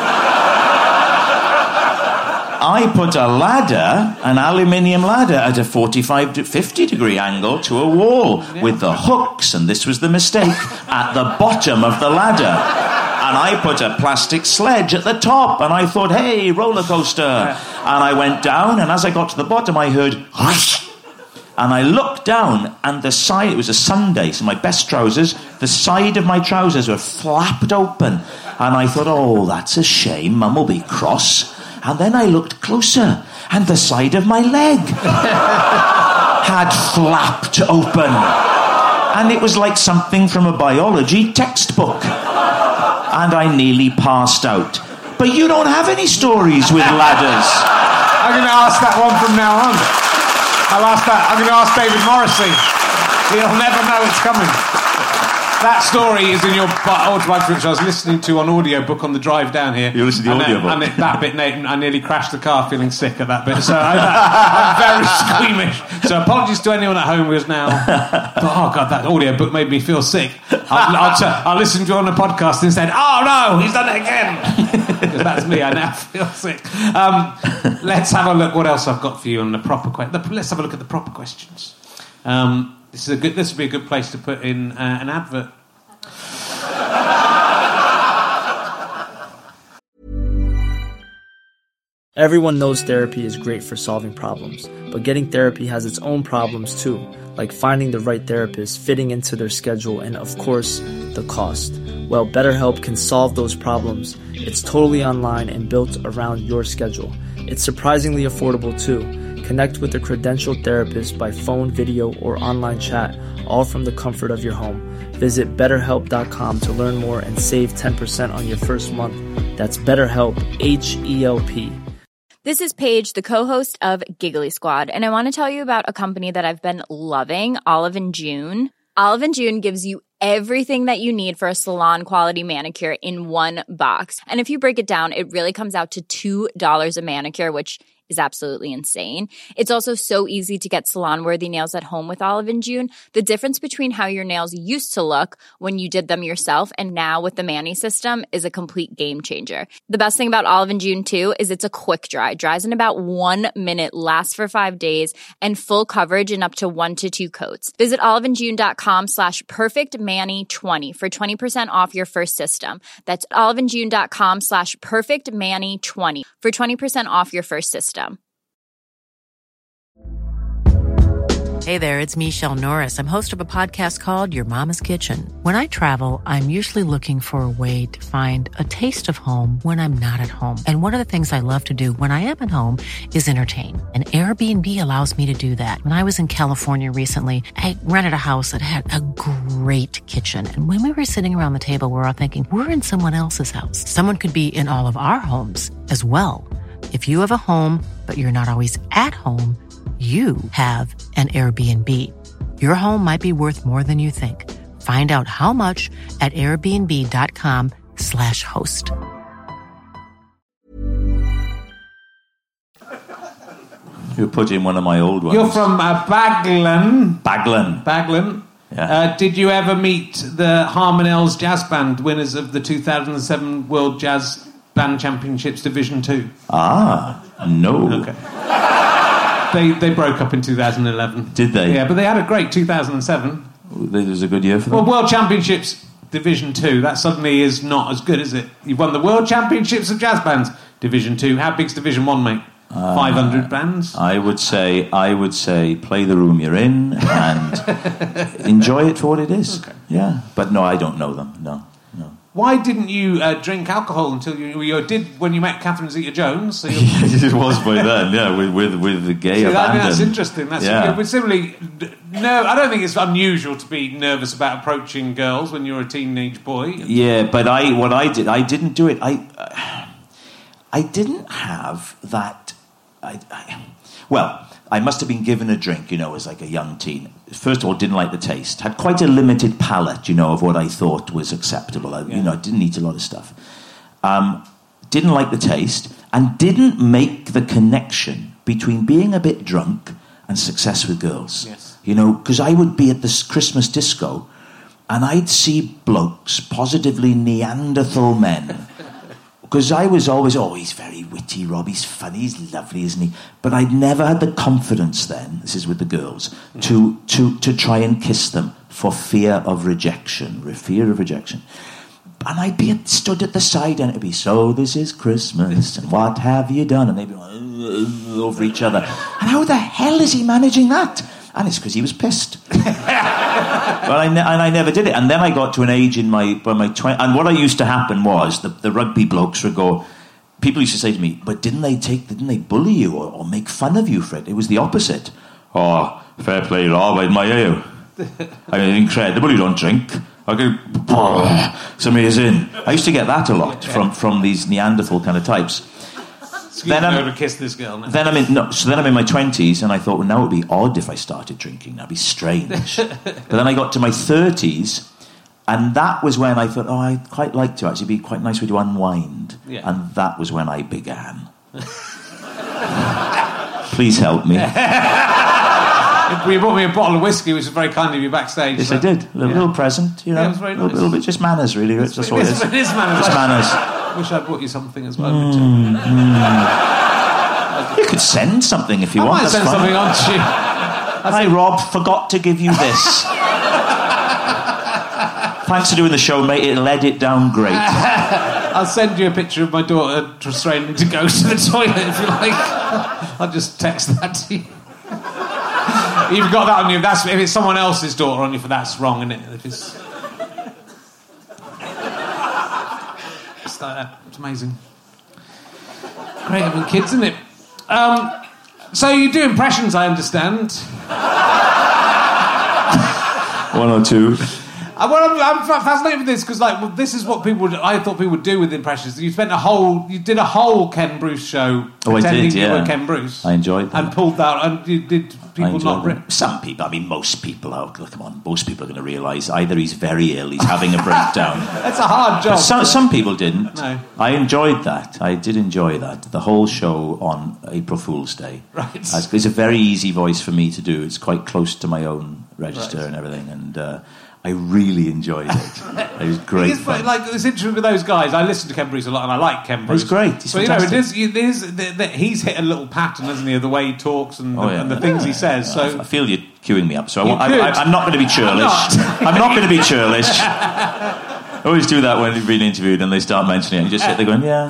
I put a ladder, an aluminium ladder, at a forty-five to fifty degree angle to a wall with the hooks, and this was the mistake, at the bottom of the ladder. And I put a plastic sledge at the top, and I thought, hey, roller coaster. And I went down, and as I got to the bottom, I heard, whoosh. And I looked down, and the side, it was a Sunday, so my best trousers, the side of my trousers were flapped open. And I thought, oh, that's a shame, Mum will be cross. And then I looked closer, and the side of my leg had flapped open. And it was like something from a biology textbook. And I nearly passed out. But you don't have any stories with ladders. I'm going to ask that one from now on. I'll ask that. I'm going to ask David Morrissey. He'll never know it's coming. That story is in your autobiography, which I was listening to on audiobook on the drive down here. You listened to the audiobook? And it, that bit, Nathan, I nearly crashed the car feeling sick at that bit. So I, I'm very squeamish. So apologies to anyone at home who is now... Oh, God, that audiobook made me feel sick. I'll, I'll, t- I'll listen to you on a podcast and said, oh, no, he's done it again. Because that's me, I now feel sick. Um, let's have a look what else I've got for you on the proper questions. Let's have a look at the proper questions. Um... This is a good. This would be a good place to put in uh, an advert. Everyone knows therapy is great for solving problems, but getting therapy has its own problems too, like finding the right therapist, fitting into their schedule, and of course, the cost. Well, BetterHelp can solve those problems. It's totally online and built around your schedule. It's surprisingly affordable too. Connect with a credentialed therapist by phone, video, or online chat, all from the comfort of your home. Visit better help dot com to learn more and save ten percent on your first month. That's BetterHelp, H E L P. This is Paige, the co-host of Giggly Squad, and I want to tell you about a company that I've been loving, Olive and June. Olive and June gives you everything that you need for a salon-quality manicure in one box. And if you break it down, it really comes out to two dollars a manicure, which is absolutely insane. It's also so easy to get salon-worthy nails at home with Olive and June. The difference between how your nails used to look when you did them yourself and now with the Mani system is a complete game changer. The best thing about Olive and June, too, is it's a quick dry. Dries in about one minute, lasts for five days, and full coverage in up to one to two coats. Visit oliveandjune.com slash perfectmani20 for twenty percent off your first system. That's oliveandjune.com slash perfectmani20 for twenty percent off your first system. Hey there, it's Michelle Norris. I'm host of a podcast called Your Mama's Kitchen. When I travel, I'm usually looking for a way to find a taste of home when I'm not at home. And one of the things I love to do when I am at home is entertain. And Airbnb allows me to do that. When I was in California recently, I rented a house that had a great kitchen. And when we were sitting around the table, we were all thinking, we're in someone else's house. Someone could be in all of our homes as well. If you have a home, but you're not always at home, you have an Airbnb. Your home might be worth more than you think. Find out how much at airbnb.com slash host. You put in one of my old ones. You're from uh, Baglan. Baglan. Baglan. Yeah. Uh, did you ever meet the Harmonells Jazz Band, winners of the two thousand seven World Jazz Band Championships Division two? Ah, no. Okay. They they broke up in two thousand eleven. Did they? Yeah, but they had a great two thousand seven. It was a good year for them. Well, World Championships Division two, that suddenly is not as good, is it? You've won the World Championships of Jazz Bands Division two. How big's Division one, mate? Uh, five hundred bands? I would say, I would say, play the room you're in and enjoy it for what it is. Okay. Yeah, but no, I don't know them. No, no. Why didn't you uh, drink alcohol until you, you did when you met Catherine Zeta-Jones? So it was by then, yeah, with with, with the gay See, abandon. I think that's interesting. That's yeah. But similarly, no, I don't think it's unusual to be nervous about approaching girls when you're a teenage boy. Yeah, but I, what I did, I didn't do it. I, uh, I didn't have that. I, I, well, I must have been given a drink, you know, as like a young teen. First of all, didn't like the taste. Had quite a limited palate, you know, of what I thought was acceptable. I, yeah. You know, I didn't eat a lot of stuff. Um, didn't like the taste, and didn't make the connection between being a bit drunk and success with girls. Yes. You know, because I would be at this Christmas disco, and I'd see blokes, positively Neanderthal men. Because I was always, oh, he's very witty, Rob, he's funny, he's lovely, isn't he? But I'd never had the confidence then, this is with the girls, to to to try and kiss them for fear of rejection, fear of rejection. And I'd be stood at the side and it'd be, so this is Christmas, and what have you done? And they'd be like, over each other. And how the hell is he managing that? And it's because he was pissed. But I ne- and I never did it. And then I got to an age in my by my twenties, and what I used to happen was the, the rugby blokes would go. People used to say to me, "But didn't they take? Didn't they bully you or, or make fun of you for it?" It was the opposite. Oh, fair play, Rob. I admire you. I mean, incredible. You don't drink. I go, oh, somebody is in. I used to get that a lot from from these Neanderthal kind of types. Excuse then me, I'm I'm going to kiss this girl now. Then I'm in. No, so then I'm in my twenties, and I thought, well, now it would be odd if I started drinking. That'd be strange. But then I got to my thirties, and that was when I thought, oh, I'd quite like to actually be quite nice way to unwind. Yeah. And that was when I began. Please help me. You brought me a bottle of whiskey, which was very kind of you backstage. Yes, so. I did. A little, Yeah. little present, you know. Yeah, it was very a little, nice. little bit, just manners, really. It's, that's what it is. It is manners. Just manners. I wish I'd brought you something as well. Mm, mm. You could send something if you I want. might That's send fine. something on to you. Hi, Rob. Forgot to give you this. Thanks for doing the show, mate. It led it down great. I'll send you a picture of my daughter restraining to go to the toilet if you like. I'll just text that to you. You've got that on you. That's if it's someone else's daughter on you, for that's wrong, isn't it? If it's, it's like that. It's amazing. Great having kids, isn't it? Um, so you do impressions, I understand. One or two. Uh, well, I'm, I'm fascinated with this because, like, well, this is what people would, I thought people would do with impressions. You spent a whole, you did a whole Ken Bruce show Oh, I pretending did, you yeah. were Ken Bruce. I enjoyed that. And pulled that, and you did I people enjoyed not them. rip. Some people, I mean, most people, oh, come on, most people are going to realise either he's very ill, he's having a breakdown. That's a hard job. But some, some people didn't. No. I enjoyed that. I did enjoy that. The whole show on April Fool's Day. Right. As, it's a very easy voice for me to do. It's quite close to my own register Right. and everything. And uh, I really enjoyed it. It was great It's fun. like it's interesting with those guys. I listen to Ken Bruce a lot, and I like Ken Bruce. He's great. He's but you know, it fantastic. is, it is the, the, he's hit a little pattern, hasn't he, of the way he talks and, Oh, the, yeah. and the things he says. So I feel you're queuing me up, so I, You won't- I, could. I, I'm not going to be churlish. I'm I'm not, going to be churlish. I always do that when you've been interviewed and they start mentioning it. You just sit there going, yeah.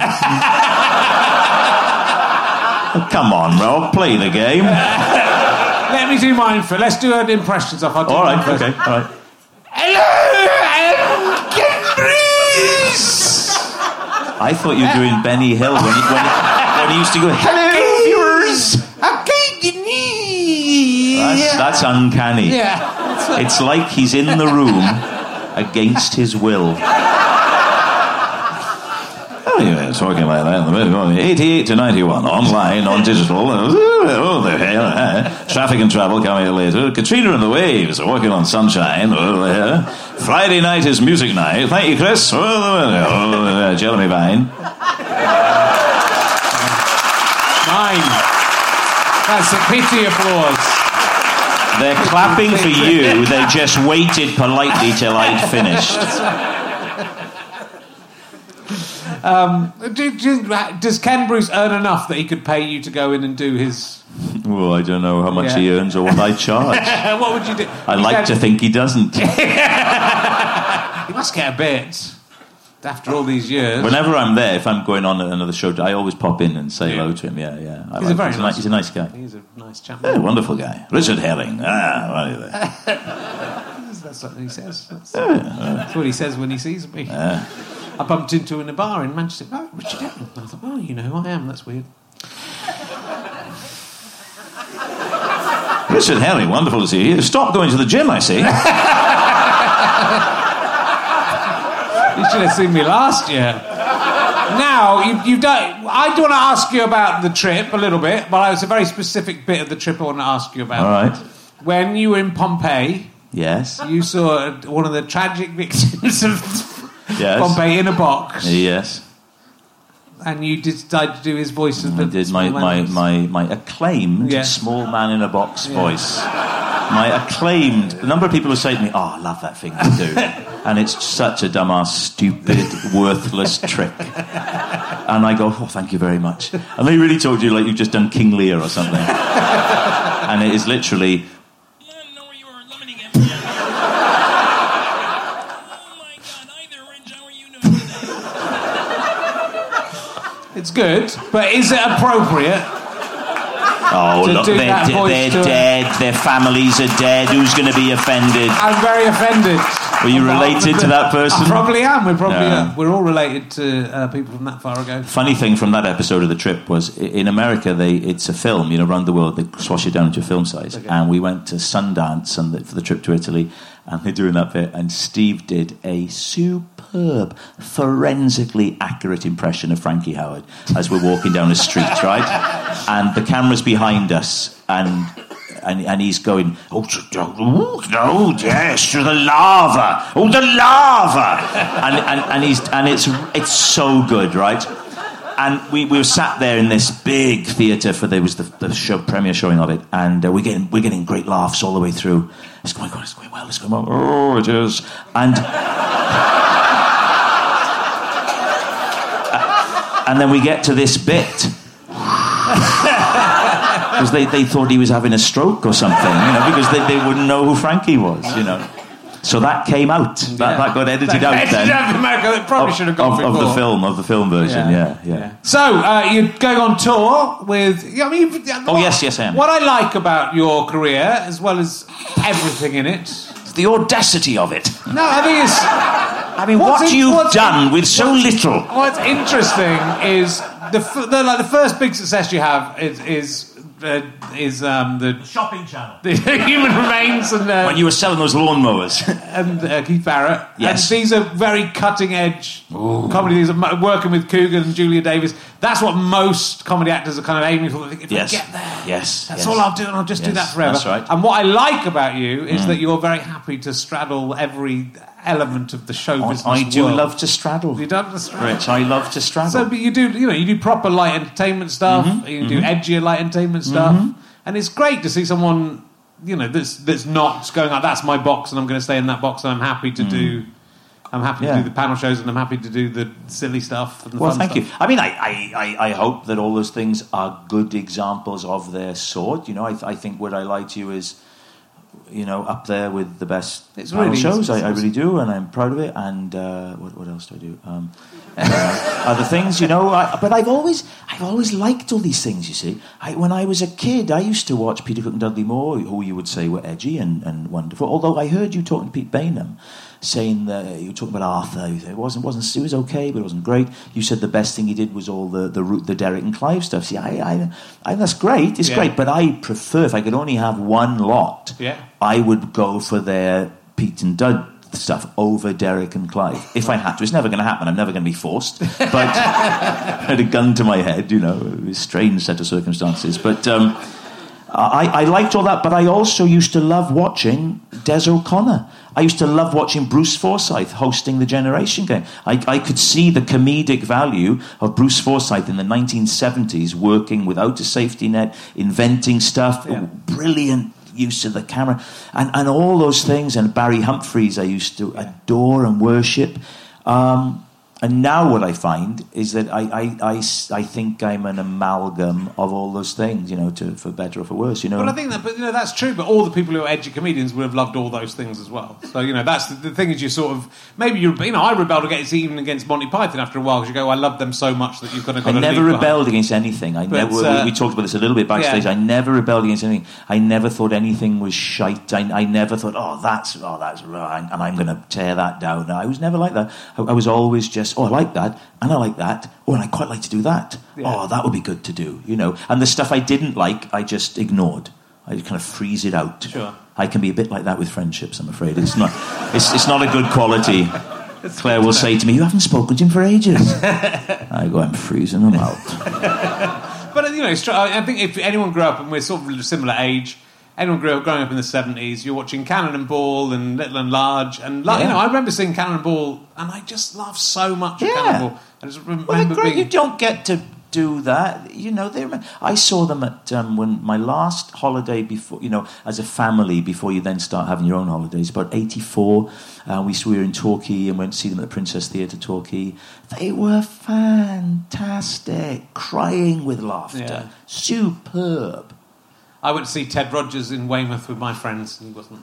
Oh, come on, Rob, play the game. let me do mine first. Let's do an impressions of. I'll do All right, mine first. okay, all right. Hello, I'm Ken Bruce. I thought you were doing Benny Hill when he, when he, when he used to go, hello, viewers. Okay, That's, that's uncanny. Yeah. It's like he's in the room against his will. Oh, yeah, talking like that in the middle. eighty-eight to ninety-one, online, on digital. Oh, the hell. Traffic and travel coming later. Katrina and the Waves, walking on sunshine. Oh, yeah. Friday night is music night. Thank you, Chris. Oh, oh, Jeremy Vine. Nine. That's a pity applause. They're clapping for you. They just waited politely till I'd finished. Um, do, do, does Ken Bruce earn enough that he could pay you to go in and do his... Well, I don't know how much Yeah. he earns or what I charge. What would you do? I like to think he doesn't. He must get a bit after all these years. Whenever I'm there, if I'm going on another show, I always pop in and say hello to him. Yeah, yeah. I He's like, a very he's, nice he's a nice guy. He's a nice chap. Yeah, wonderful guy. Richard Herring. Ah, right there. That's what he says. That's, that's what he says when he sees me. Yeah. I bumped into him in a bar in Manchester. Oh, Richard Herring. I thought, oh, you know who I am. That's weird. Richard Herring, wonderful to see you. Stop going to the gym, I see. You should have seen me last year. Now, you, you've done... I do want to ask you about the trip a little bit, but it's a very specific bit of the trip I want to ask you about. All right. When you were in Pompeii, Yes. you saw one of the tragic victims of Yes. Pompeii in a box, Yes. and you decided to do his voice of I the did my, small my, man. my, my acclaimed Yeah. small man in a box Yeah. voice. My acclaimed... The number of people who say to me, oh, I love that thing you do. And it's such a dumbass, stupid, worthless trick. And I go, oh, thank you very much. And they really talk to you like you've just done King Lear or something. And it is literally... It's good, but is it appropriate? Oh, To look, do they're, that de- voice they're to him. dead, their families are dead, who's going to be offended? I'm very offended. Were you related to that person? I probably am. We're probably Yeah. uh, we're all related to uh, people from that far ago. Funny thing from that episode of the trip was i- in America they it's a film, you know, around the world they swash it down into a film size. Okay. And we went to Sundance and the, for the trip to Italy, and they're doing that bit, and Steve did a superb, forensically accurate impression of Frankie Howard as we're walking down a street, right? And the camera's behind us, and and, and he's going, oh, to, oh, no, yes, to the lava, oh, the lava, and and, and he's and it's it's so good, right? And we, we were sat there in this big theatre for there was the, the show, premiere showing of it, and uh, we're getting we're getting great laughs all the way through. It's going, it's going well, it's going well. Oh, it is, and and then we get to this bit. Because they, they thought he was having a stroke or something, you know, because they, they wouldn't know who Frankie was, you know. So that came out. That, Yeah. that got edited That out edited then. out in America. It probably Of- should have gone of, of the before. film, of the film version, yeah, yeah. So, uh, you're going on tour with... I mean, you've- Oh, yes, yes, I am. What I like about your career, as well as everything in it... The audacity of it. No, I think it's... I mean, What's what in- you've what's done in- with so what's- little. What's interesting is the, f- the like the first big success you have is is uh, is um, the Shopping channel. the Human Remains and uh, When you were selling those lawnmowers. and uh, Keith Barrett. Yes. And these are very cutting edge comedy. These are mo- working with Coogan and Julia Davis. That's what most comedy actors are kind of aiming for. They think, if Yes. I get there, Yes. that's yes. all I'll do, and I'll just do Yes, that forever. that's right. And what I like about you is that you're very happy to straddle every element of the show I, business. I do world. love to straddle. You don't straddle. Rich, I love to straddle. So, but you do, you know, you do proper light entertainment stuff. Mm-hmm. You do edgier light entertainment stuff, and it's great to see someone, you know, that's that's not going like that's my box, and I'm going to stay in that box, and I'm happy to do. I'm happy Yeah. to do the panel shows, and I'm happy to do the silly stuff. And the Well, fun thank stuff. you. I mean, I, I, I, I hope that all those things are good examples of their sort. You know, I, I think Would I Lie to You is, you know, up there with the best It's panel really- shows. it's- I, I really do, and I'm proud of it. And uh, what, what else do I do? Um, uh, other things, you know. I, but I've always, I've always liked all these things. You see, I, when I was a kid, I used to watch Peter Cook and Dudley Moore, who you would say were edgy and, and wonderful. Although I heard you talking to Pete Bainham, saying that you were talking about Arthur. You said it wasn't, wasn't, it was okay, but it wasn't great. You said the best thing he did was all the the, the Derek and Clive stuff. See, I, I, I that's great. It's yeah. great, but I prefer if I could only have one lot. Yeah. I would go for their Pete and Dud stuff over Derek and Clive if I had to. It's never going to happen. I'm never going to be forced. But I had a gun to my head. You know, it was a strange set of circumstances. But. Um, I, I liked all that, but I also used to love watching Des O'Connor. I used to love watching Bruce Forsyth hosting the Generation Game. I, I could see the comedic value of Bruce Forsyth in the nineteen seventies working without a safety net, inventing stuff, yeah. brilliant use of the camera, and, and all those things. And Barry Humphries I used to adore and worship. Um, And now what I find is that I, I, I, I think I'm an amalgam of all those things, you know, to, for better or for worse, you know. But I think that, but you know, that's true. But all the people who are edgy comedians would have loved all those things as well. So you know, that's the, the thing is you sort of maybe you you know I rebelled against even against Monty Python after a while because you go I love them so much that you've got to. I never rebelled against anything. I but, never. Uh, we, we talked about this a little bit backstage. Yeah. I never rebelled against anything. I never thought anything was shite. I, I never thought oh that's oh that's right and I'm going to tear that down. No, I was never like that. I, I was always just oh I like that. And I like that. Oh, and I quite like to do that. Yeah. Oh, that would be good to do, you know. And the stuff I didn't like, I just ignored. I kind of freeze it out. Sure. I can be a bit like that with friendships, I'm afraid. It's not it's, it's not a good quality. Claire will say to me, you haven't spoken to him for ages. I go, I'm freezing them out. But, you know, I think if anyone grew up, and we're sort of a similar age, anyone grew up growing up in the seventies, you're watching Cannonball and Little and Large, and like, yeah. you know, I remember seeing Cannonball, and I just laughed so much at yeah. Cannonball. I just remember well, great. being... You don't get to do that, you know. They I saw them at um, when my last holiday before, you know, as a family before you then start having your own holidays. About eighty-four, uh, we we were in Torquay and went to see them at the Princess Theatre, Torquay. They were fantastic, crying with laughter, yeah. superb. I went to see Ted Rogers in Weymouth with my friends, and he wasn't.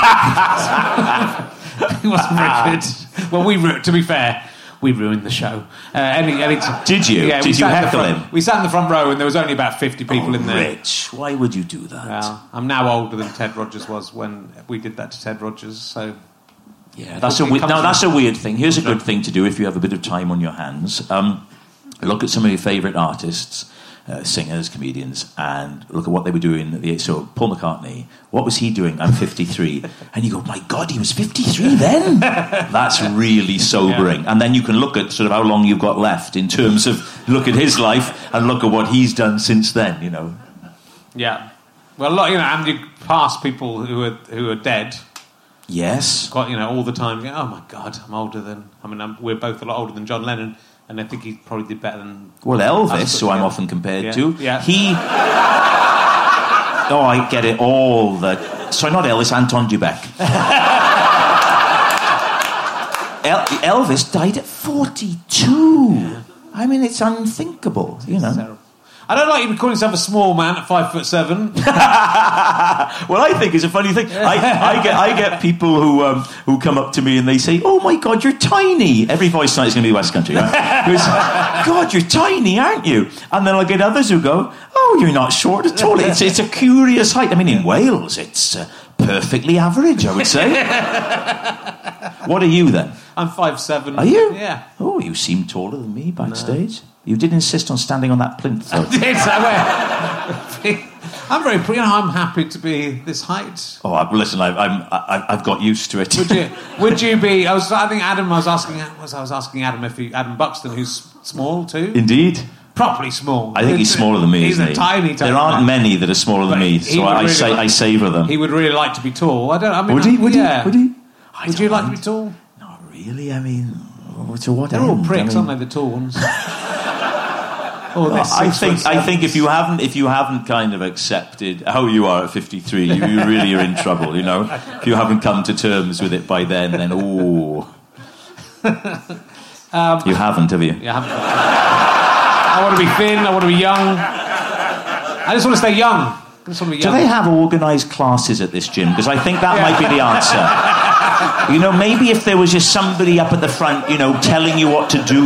he wasn't very good. Well, we ru- to be fair, we ruined the show. Uh, any, any t- Did you? Yeah, Did you heckle front, him? We sat in the front row, and there was only about fifty people oh, in there. Rich, why would you do that? Well, I'm now older than Ted Rogers was when we did that to Ted Rogers. So, yeah, that's a we- no, that's a weird thing. Here's a good thing to do if you have a bit of time on your hands. Um, look at some of your favourite artists. Uh, singers, comedians, and look at what they were doing. At the, so Paul McCartney, what was he doing? I'm fifty-three, and you go, my God, he was fifty-three then. That's really sobering. Yeah. And then you can look at sort of how long you've got left in terms of look at his life and look at what he's done since then. You know. Yeah. Well, a lot, you know, and you pass people who are who are dead. Yes. Quite, you know, all the time. You go, oh my God, I'm older than. I mean, I'm, we're both a lot older than John Lennon. And I think he probably did better than... Well, Elvis, who I'm often compared yeah. to, yeah. he... Oh, I get it all. The... Sorry, not Elvis, Anton Dubek. El- Elvis died at forty-two. Yeah. I mean, it's unthinkable, you know. Terrible. I don't like you calling yourself a small man at five foot seven. Well, I think it's a funny thing. I, I get I get people who um, who come up to me and they say, "Oh my God, you're tiny." Every voice tonight is going to be West Country, right? Goes, God, you're tiny, aren't you? And then I'll get others who go, "Oh, you're not short at all." It's it's a curious height. I mean, in Wales, it's uh, perfectly average, I would say. What are you then? I'm five seven. Are you? Yeah. Oh, you seem taller than me backstage. No. You did insist on standing on that plinth, though. I did. I I'm very, you know, I'm happy to be this height. Oh, listen, I, I'm, I, I've got used to it. Would you? Would you be? I was. I think Adam. I was asking. Was I was asking Adam if he, Adam Buxton, who's small too. Indeed. Properly small. I think he's smaller than me. He's isn't a he? tiny, tiny. There aren't man. many that are smaller than but me, so I, really I say like, I savour them. He would really like to be tall. I don't. I mean, would he? Would yeah. he? Would he? I would you like mind. to be tall? Not really. I mean, to what They're end? all pricks, I mean, aren't they? The tall ones. Oh, well, I think I think if you haven't if you haven't kind of accepted how you are at fifty-three, you, you really are in trouble. You know, if you haven't come to terms with it by then, then oh, um, you haven't, have you? Yeah, I haven't. I want to be thin. I want to be young. I just want to stay young. I just want to be young. Do they have organised classes at this gym? Because I think that yeah. might be the answer. You know, maybe if there was just somebody up at the front, you know, telling you what to do.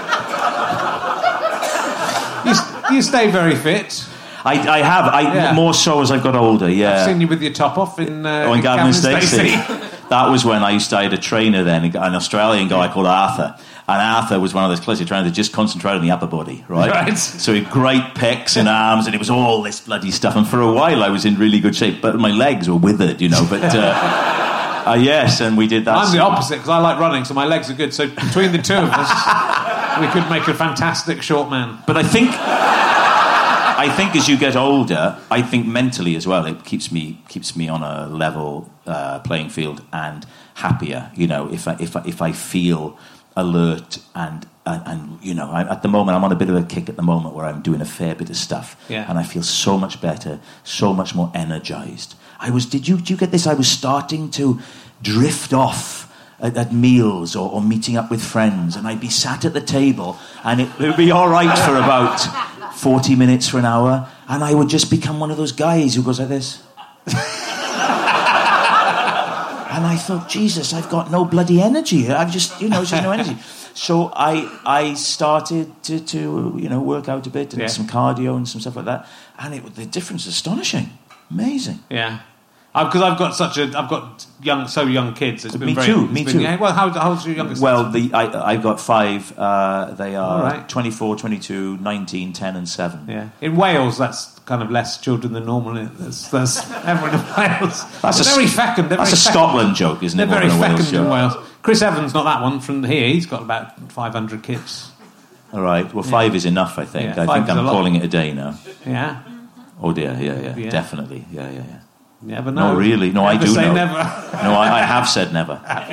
You, you stay very fit. I, I have. I yeah. more so as I've got older. Yeah. I've seen you with your top off in. Uh, oh, in Gavin and Stacey. that was when I used to, I had a trainer then, an Australian guy called Arthur. And Arthur was one of those classic trainers that just concentrated on the upper body, right? Right. So he had great pecs and arms, and it was all this bloody stuff. And for a while, I was in really good shape, but my legs were withered, you know. But uh, uh, yes, and we did that. I'm the opposite because I like running, so my legs are good. So between the two of us, we could make a fantastic short man. But I think, I think as you get older, I think mentally as well, it keeps me keeps me on a level uh, playing field and happier. You know, if I if I, if I feel alert and, and and you know, I, at the moment I'm on a bit of a kick at the moment where I'm doing a fair bit of stuff, yeah. and I feel so much better, so much more energized. I was. Did you? Did you get this? I was starting to drift off at, at meals or, or meeting up with friends, and I'd be sat at the table, and it would be all right for about forty minutes for an hour, and I would just become one of those guys who goes like this. And I thought, Jesus, I've got no bloody energy. I've just, you know, just no energy. So I I started to, to you know, work out a bit and yeah. some cardio and some stuff like that. And it, the difference is astonishing. Amazing. Yeah. Because I've got such a... I've got young, so young kids. It's been me very, too, it's me been, too. Yeah, well, how, how old's your youngest? Well, the I, I've got five. Uh, they are right. twenty-four, twenty-two, nineteen, ten and seven. Yeah. In Wales, that's kind of less children than normal. That's, that's everyone in Wales. That's they're a, very fecund. They're that's very a Scotland joke, isn't they're it? They're very Wales fecund in joke. Wales. Chris Evans, not that one, from here. He's got about five hundred kids. All right. Well, five yeah. is enough, I think. Yeah, I think I'm calling it a day now. Yeah. Oh, dear. Yeah, yeah. yeah. Definitely. Yeah, yeah, yeah. Never know. No, really. No, never I do say know. Never. No, I, I have said never. yeah.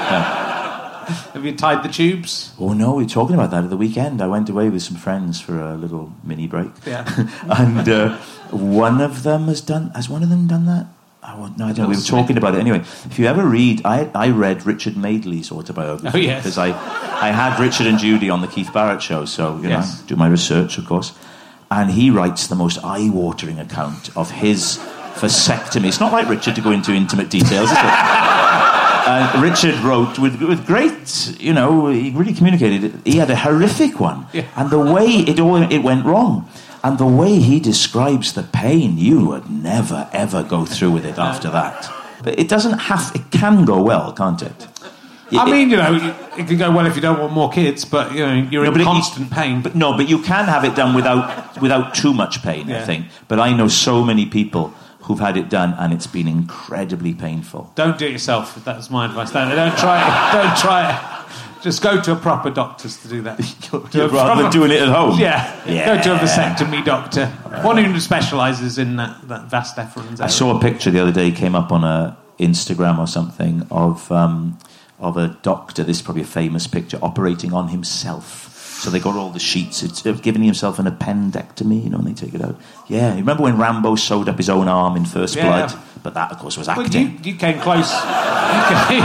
yeah. Have you tied the tubes? Oh, no, we were talking about that at the weekend. I went away with some friends for a little mini break. Yeah. and uh, one of them has done... Has one of them done that? Oh, no, I don't know. We were talking about it. Anyway, if you ever read... I, I read Richard Madeley's autobiography. Oh, yes. Because I, I had Richard and Judy on the Keith Barrett show, so, you yes. know, do my research, of course. And he writes the most eye-watering account of his... vasectomy. It's not like Richard to go into intimate details, is it? uh, Richard wrote with with great, you know, he really communicated it. He had a horrific one, yeah. and the way it all it went wrong, and the way he describes the pain, you would never ever go through with it after that. But it doesn't have. It can go well, can't it? I mean, you know, it can go well if you don't want more kids, but you know, you're no, in constant it, pain. But no, but you can have it done without without too much pain. Yeah. I think. But I know so many people who've had it done, and it's been incredibly painful. Don't do it yourself. That's my advice. Don't, don't try it. Don't try it. Just go to a proper doctor's to do that. Rather proper, than doing it at home. Yeah. yeah. Go to a vasectomy doctor. One who specialises in that, that vas deferens. I saw a picture the other day, came up on a Instagram or something, of um, of a doctor, this is probably a famous picture, operating on himself. So they got all the sheets. It's giving himself an appendectomy, you know, when they take it out. Yeah, you remember when Rambo sewed up his own arm in First yeah. Blood? But that, of course, was acting. Well, you, you came close. You came,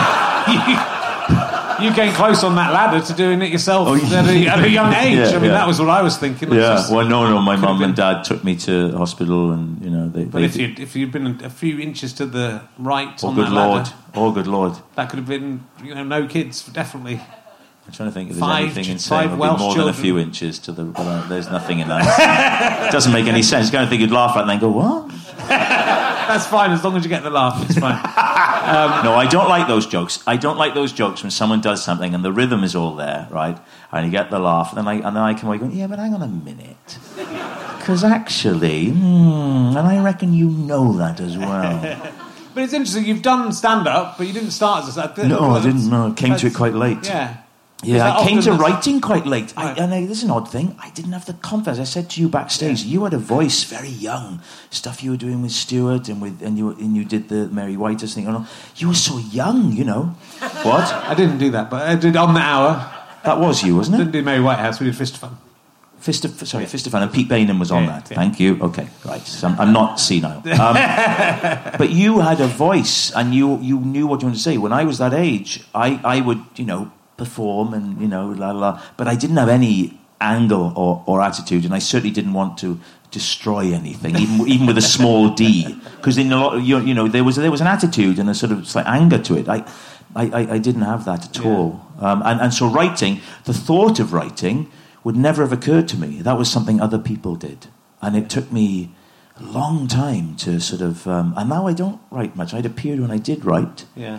you, you came close on that ladder to doing it yourself oh, yeah. at, a, at a young age. Yeah, I mean, yeah. that was what I was thinking. Yeah. Just, well, no, no. My mum and dad took me to hospital, and you know, they. But they if you if you'd been a few inches to the right oh, on good that Lord. ladder, oh good Lord, that could have been, you know, no kids, definitely. I'm trying to think if there's five, anything insane would be more children. than a few inches to the... Well, there's nothing in that. It doesn't make any sense. You're going to think you'd laugh at it and then go, what? That's fine, as long as you get the laugh, it's fine. Um, no, I don't like those jokes. I don't like those jokes when someone does something and the rhythm is all there, right? And you get the laugh, and then I, and then I come away going, yeah, but hang on a minute. Because actually, hmm, and I reckon you know that as well. But it's interesting, you've done stand-up, but you didn't start as a stand-up. No, I didn't, no. I came to it quite late. Yeah. Yeah, I came to writing quite late. Right. I, and I, this is an odd thing. I didn't have the confidence. I said to you backstage, yeah. you had a voice very young. Stuff you were doing with Stewart and with and you and you did the Mary Whitehouse thing. You were so young, you know. What? I didn't do that, but I did On the Hour. That was you, wasn't it? I didn't do Mary Whitehouse. We did Fist of Fun. Fist of sorry, yeah. Fist of Fun, and Pete Bainham was on yeah, that. Yeah. Thank you. Okay, right. So I'm, I'm not senile. Um, but you had a voice, and you you knew what you wanted to say. When I was that age, I, I would you know perform and you know la la, but I didn't have any angle or, or attitude, and I certainly didn't want to destroy anything, even even with a small d, because in a lot of, you, you know there was there was an attitude and a sort of slight anger to it. I I, I didn't have that at yeah. all, um, and and so writing, the thought of writing would never have occurred to me. That was something other people did. And it took me a long time to sort of... Um, and now I don't write much. I had a period when I did write. Yeah.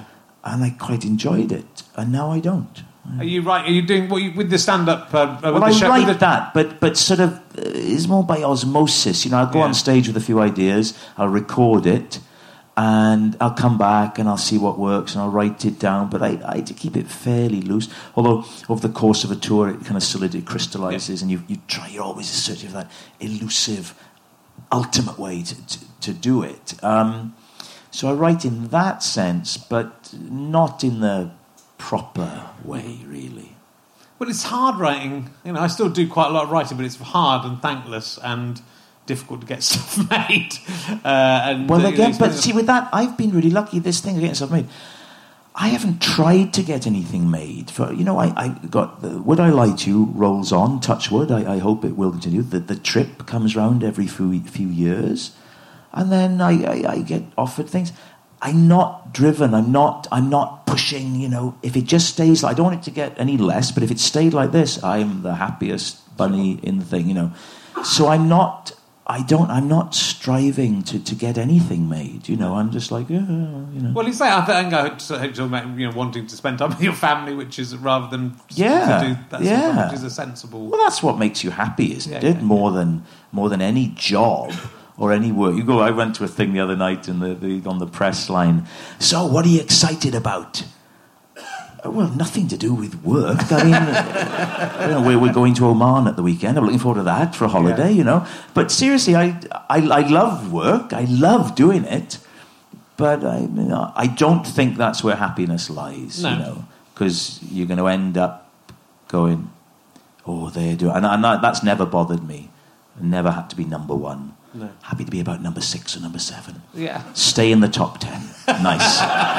and I quite enjoyed it, and now I don't. Are you right? Are you doing what you, with the stand-up? Uh, uh, with well, the I show, write with the... that, but but sort of uh, it's more by osmosis. You know, I'll go Yeah. on stage with a few ideas, I'll record it, and I'll come back and I'll see what works, and I'll write it down. But I, I to keep it fairly loose. Although over the course of a tour, it kind of solidly crystallises, yeah. and you you try. You're always searching for that elusive, ultimate way to to, to do it. Um, so I write in that sense, but not in the proper way, really. Well, it's hard writing. You know, I still do quite a lot of writing, but it's hard and thankless and difficult to get stuff made. Uh, and well, uh, again, you know, but see, with that, I've been really lucky. This thing of getting stuff made, I haven't tried to get anything made. For you know, I, I got the, Would I Lie to You rolls on. Touch wood. I, I hope it will continue. The the trip comes round every few few years, and then I, I, I get offered things. I'm not driven. I'm not. I'm not pushing. You know, if it just stays like, I don't want it to get any less. But if it stayed like this, I'm the happiest bunny in the thing. You know, so I'm not. I don't. I'm not striving to, to get anything made. You know, I'm just like, yeah, you know. Well, it's like I think I heard you about, you know, wanting to spend time with your family, which is rather than yeah, to do that sort yeah. of thing, which is a sensible. Well, that's what makes you happy, isn't yeah, it? Yeah, more yeah. than more than any job. Or any work. You go. I went to a thing the other night in the, the on the press line. So, what are you excited about? Well, nothing to do with work. I mean, you know, we're, we're going to Oman at the weekend. I'm looking forward to that for a holiday. Yeah. You know, but seriously, I, I I love work. I love doing it, but I you know, I don't think that's where happiness lies. No. You know, because you're going to end up going, oh, they're doing, and, and that, that's never bothered me. I never had to be number one. No. Happy to be about number six or number seven. Yeah. Stay in the top ten. Nice.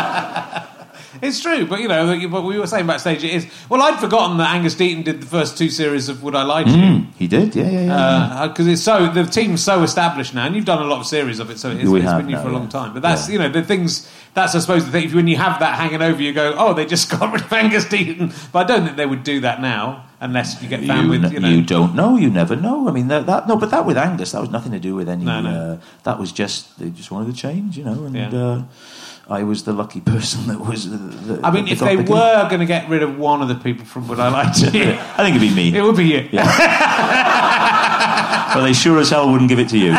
It's true, but you know, what we were saying backstage, it is. Well, I'd forgotten that Angus Deaton did the first two series of Would I Lie to You? Mm, he did, yeah, yeah, yeah. Because uh, it's so the team's so established now, and you've done a lot of series of it, so it's, We it's have been you now, for a yeah. long time. But that's Yeah. you know the things. That's I suppose the thing. When you have that hanging over you, go, oh, they just got rid of Angus Deaton. But I don't think they would do that now unless you get found you, with. n- You know, you don't know. You never know. I mean, that, that no, but that with Angus, that was nothing to do with any. No, no. Uh, that was just they just wanted to change, you know. And Yeah. uh, I was the lucky person that was. The, the, I mean, that if got they the gig. were going to get rid of one of the people from Would I Lie to You, I think it'd be me. it would be you. Yeah. Well, they sure as hell wouldn't give it to you.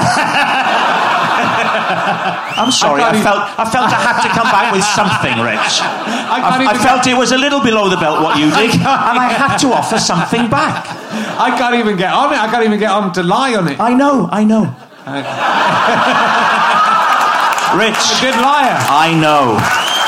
I'm sorry. I I, can't felt I felt I had to come back with something, Rich. I, I, can't I even felt it was a little below the belt what you did, and I had to offer something back. I can't even get on it. I can't even get on to lie on it. I know. I know. Rich, A good liar. I know.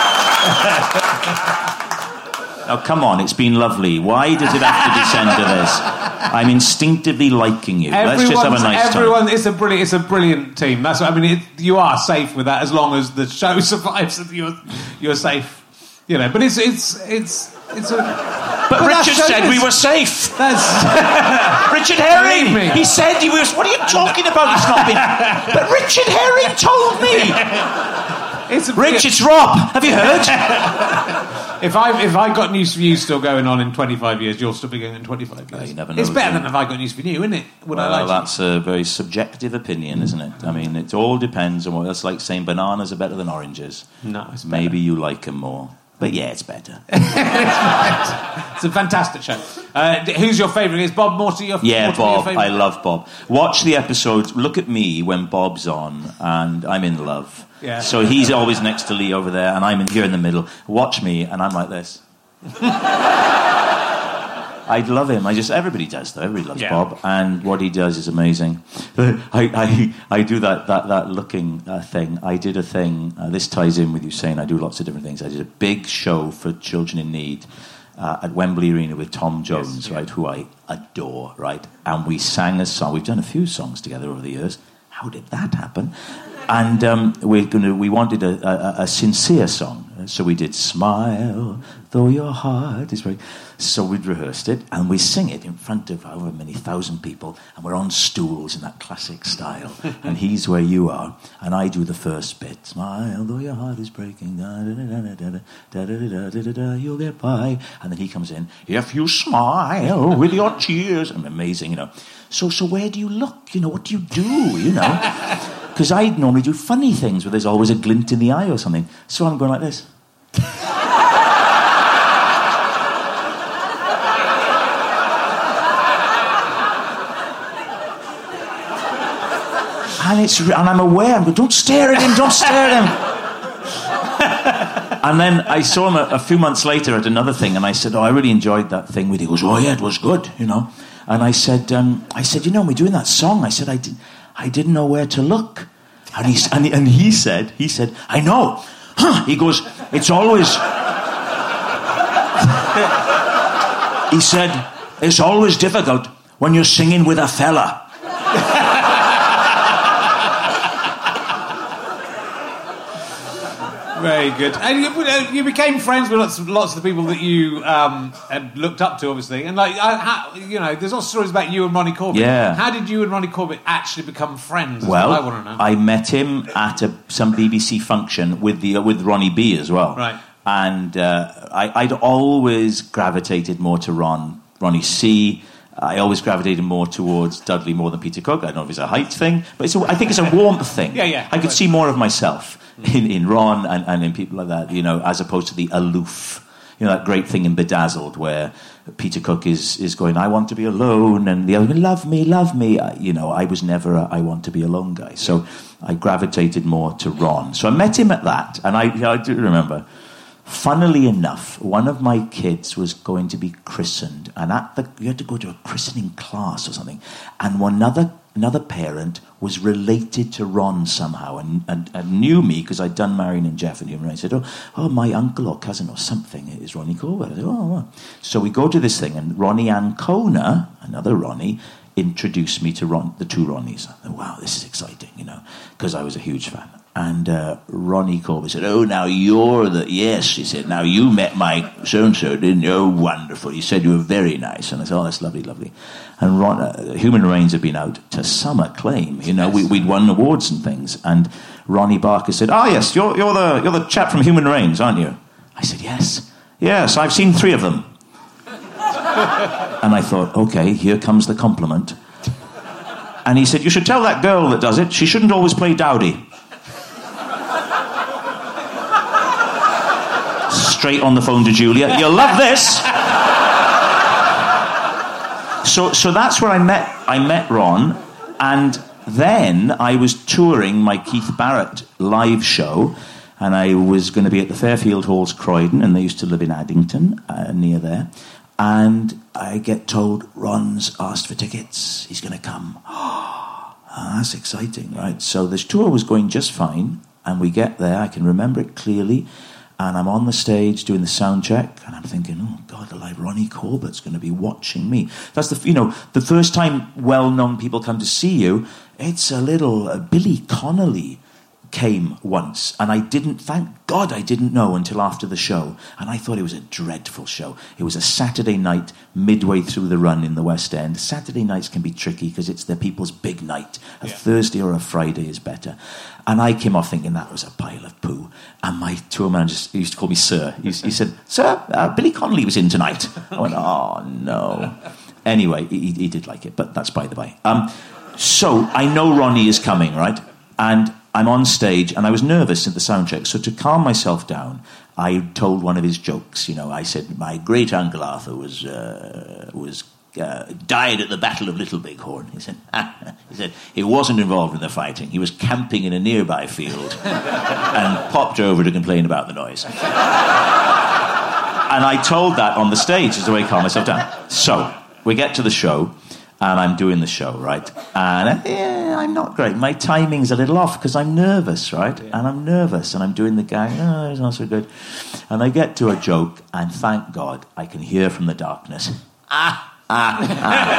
Oh, come on, it's been lovely. Why does it have to descend to this? I'm instinctively liking you. Let's just have a nice everyone, time. It's a brilliant, it's a brilliant team. That's what, I mean, it, you are safe with that as long as the show survives. And you're you're safe, you know. But it's it's it's it's a. But, But Richard that's said showbiz. we were safe. That's Richard Believe me. Herring. He said he was. What are you talking about? It's not been. But Richard Herring told me. it's a, Rich, it's Rob. Have you heard? If I if I got news for you still going on in twenty-five years, you'll still be going in twenty-five years. Oh, you never know, it's better do you? than if I got news for you, isn't it? Would I Well, like that's a very subjective opinion, isn't it? I mean, it all depends on what. That's like saying bananas are better than oranges. No, it's better. Maybe you like them more. But yeah, it's better. It's a fantastic show. Uh, d- who's your favourite? Is Bob Morty your, Yeah, Mortimer your Bob. favourite? I love Bob. Watch the episodes. Look at me when Bob's on, and I'm in love. Yeah. So he's always next to Lee over there, and I'm in here in the middle. Watch me, and I'm like this. I love him. I just everybody does though. Everybody loves Yeah. Bob, and what he does is amazing. I I, I do that that that looking uh, thing. I did a thing. Uh, this ties in with you saying I do lots of different things. I did a big show for children in need uh, at Wembley Arena with Tom Jones, Yes, yeah. right, who I adore, right, and we sang a song. We've done a few songs together over the years. How did that happen? And um, we're gonna. We wanted a, a, a sincere song, so we did "Smile, Though Your Heart Is Breaking." So we'd rehearsed it, and we sing it in front of however many thousand people, and we're on stools in that classic style. And he's where you are, and I do the first bit: "Smile, though your heart is breaking, da da da da da da da da da da da. You'll get by." And then he comes in: "If you smile with your tears," and amazing, you know. So, so where do you look? You know, what do you do? You know. Because I normally do funny things where there's always a glint in the eye or something. So I'm going like this. And it's and I'm aware. I'm going, don't stare at him. Don't stare at him. And then I saw him a, a few months later at another thing, and I said, "Oh, I really enjoyed that thing with you." He goes, "Oh yeah, it was good," you know. And I said, um, "I said, you know, we're doing that song." I said, "I did, I didn't know where to look." And he and he, and he said, "He said, I know." Huh. He goes, "It's always." He said, "It's always difficult when you're singing with a fella." Very good. And you, you became friends with lots of, lots of the people that you um, had looked up to, obviously. And like, I, how, you know, there's also stories about you and Ronnie Corbett. Yeah. How did you and Ronnie Corbett actually become friends? Well, I want to know. I met him at a, some B B C function with the uh, with Ronnie B as well. Right. And uh, I, I'd always gravitated more to Ron, Ronnie C. I always gravitated more towards Dudley more than Peter Cook. I don't know if it's a height thing, but it's a, I think it's a warmth thing. Yeah, yeah. I could see more of myself in, in Ron and, and in people like that, you know, as opposed to the aloof. You know, that great thing in Bedazzled where Peter Cook is, is going, I want to be alone, and the other, love me, love me. I, you know, I was never a I want to be alone guy. So I gravitated more to Ron. So I met him at that, and I, you know, I do remember, funnily enough, one of my kids was going to be christened, and at the you had to go to a christening class or something, and one other another parent was related to Ron somehow and, and, and knew me because I'd done Marion and Jeff and Human Rights. I said, oh, oh, my uncle or cousin or something is Ronnie Corbett. I said, oh, oh. So we go to this thing, and Ronnie Ancona, another Ronnie, introduced me to Ron, the two Ronnies. I thought, wow, this is exciting, you know, because I was a huge fan. And uh, Ronnie Corbett said, oh, now you're the... Yes, he said, now you met my so-and-so, didn't you? Oh, wonderful. He said you were very nice. And I said, oh, that's lovely, lovely. And Ron, uh, Human Remains had been out to some acclaim. You know, we, we'd won awards and things. And Ronnie Barker said, ah, yes, you're, you're, the, you're the chap from Human Remains, aren't you? I said, yes. Yes, I've seen three of them. And I thought, okay, here comes the compliment. And he said, you should tell that girl that does it, she shouldn't always play Dowdy. Straight on the phone to Julia. You'll love this. So, so that's where I met. I met Ron, and then I was touring my Keith Barrett live show, and I was going to be at the Fairfield Halls, Croydon, and they used to live in Addington, uh, near there. And I get told Ron's asked for tickets. He's going to come. Oh, that's exciting, right? So this tour was going just fine, and we get there. I can remember it clearly. And I'm on the stage doing the sound check, and I'm thinking, oh, God, the live Ronnie Corbett's going to be watching me. That's the, you know, the first time well-known people come to see you, it's a little... Uh, Billy Connolly came once, and I didn't, thank God I didn't know until after the show, and I thought it was a dreadful show. It was a Saturday night midway through the run in the West End. Saturday nights can be tricky because it's the people's big night. A yeah. Thursday or a Friday is better. And I came off thinking that was a pile of poo. And my tour manager, he used to call me Sir. He, he said, Sir, uh, Billy Connolly was in tonight. I went, oh, no. Anyway, he, he did like it, but that's by the by. Um, so I know Ronnie is coming, right? And I'm on stage, and I was nervous at the sound check. So to calm myself down, I told one of his jokes. You know, I said, my great uncle Arthur was uh, was uh, died at the Battle of Little Bighorn. He said, he said he wasn't involved in the fighting. He was camping in a nearby field and popped over to complain about the noise. And I told that on the stage as the way to calm myself down. So we get to the show. And I'm doing the show, right? And yeah, I'm not great. My timing's a little off because I'm nervous, right? Yeah. And I'm nervous, and I'm doing the gang. Oh, it's not so good. And I get to a joke, and thank God I can hear from the darkness. Ah, ah,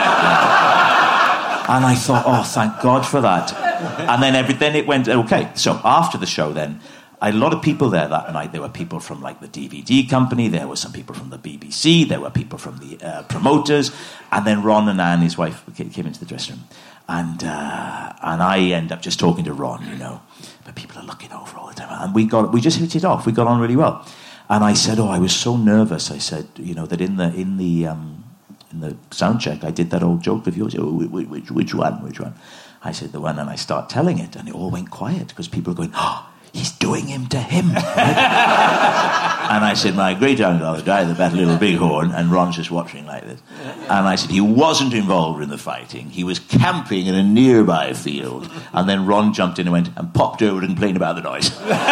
ah. And I thought, oh, thank God for that. And then every, then it went okay. So after the show, then. I had a lot of people there that night. There were people from like the D V D company. There were some people from the B B C. There were people from the uh, promoters. And then Ron and Anne, his wife, came into the dressing room. And uh, and I end up just talking to Ron, you know. But people are looking over all the time. And we got we just hit it off. We got on really well. And I said, oh, I was so nervous. I said, you know, that in the in the um, in the sound check, I did that old joke of yours. Oh, which, which one? Which one? I said the one, and I start telling it, and it all went quiet because people are going, oh. he's doing him to him. And I said, my great-uncle died of that little bighorn, and Ron's just watching like this. And I said, he wasn't involved in the fighting. He was camping in a nearby field. And then Ron jumped in and went and popped over and complained about the noise.